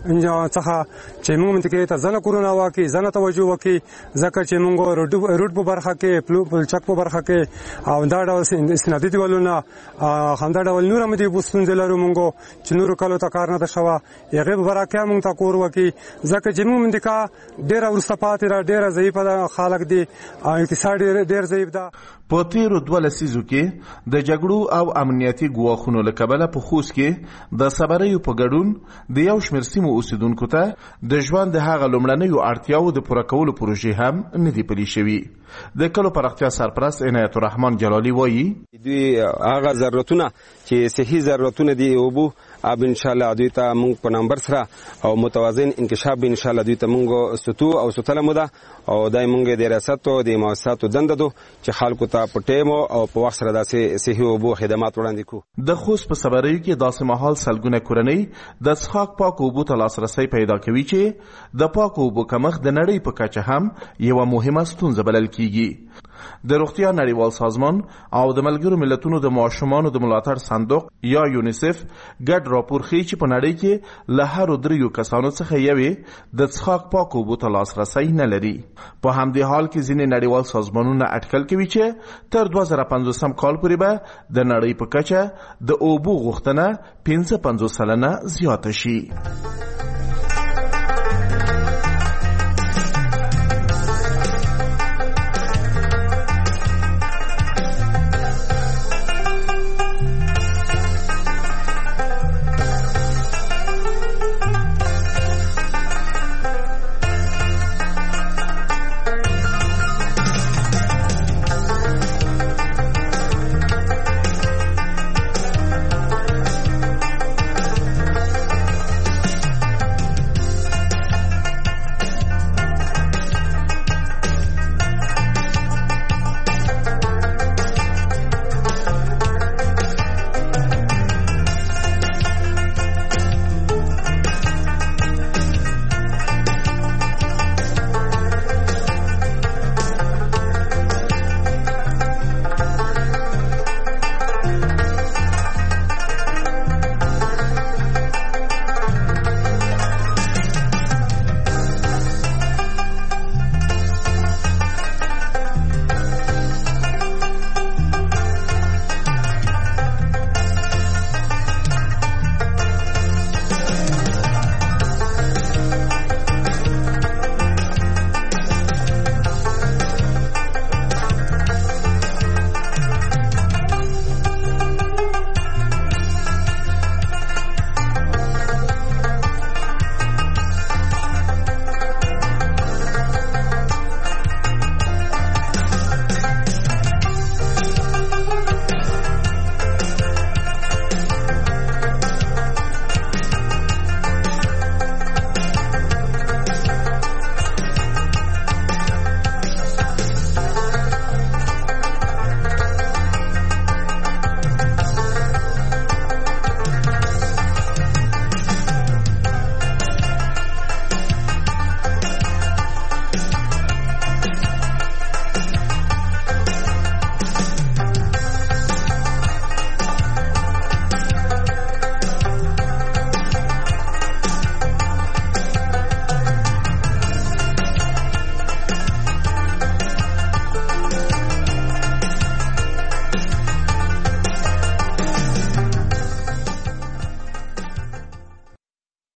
څخه چې موږ منطقې ته ځنه کورونه واکي ځنه توجه وکي ځکه چې موږ روډ په برخه کې پل چک په برخه کې او دا ډول استنادي دیوالونه همدا ډول نور هم دي بوستون لرو موږ چې نور کالو ته کار نه ده شوه هغه په برخه موږ ته کور وکي ځکه چې موږ منطقه ډیره ورسته پاتې را ډیره ضعیفه خلک دي اقتصاد ډیر ضعیف ده. په تیرو 2 لسیزو کې د جګړو او امنیتي ګواښونو له کبله په خوست کې د صبریو په ګډون د یو شمېر سیمو اوسیدونکو ته د ژوند د هغه لومړنیو اړتیاوو د پوره کولو پروژې هم نه دي پلي شوي. د کلو پراختیا سرپرست عنایت الرحمن جلالی وایي دوی هغه ضرورتونه چې صحي ضرورتونه دي اوبو اب ان شاء الله دوی ته موږ په نمبر سره او متوازن انکشاف ان شاء الله دوی ته موږ ستو او ستله موده او دای موږ د ریاست او د مؤسساتو دنده دو چې خلکو ته په ټیمو او په وخت سره داسې صحي اوبو خدمات وړاندې کو. د خوست په صبریو کې داسې مهال سلګونه کورنۍ د څښاک پاک اوبو ته لاسرسی پیدا کوي چې د پاک اوبو کمښت د نړۍ په کچه هم یو مهمه ستونزه بلل کیږي. د روغتیا نړیوال سازمان او د ملګرو ملتونو د ماشومانو د ملاتړ صندوق یا یونیسف ګډ راپور ښیي چې په نړۍ کې له هرو 3 کسانو څخه یوې د څښاک پاک اوبو ته لاسرسی نه لري. په همدې حال کې ځینې نړیوال سازمانونه اټکل کوي چې تر 2050 کال پورې به د نړۍ په کچه د اوبو غوښتنه 55% زیاته شي.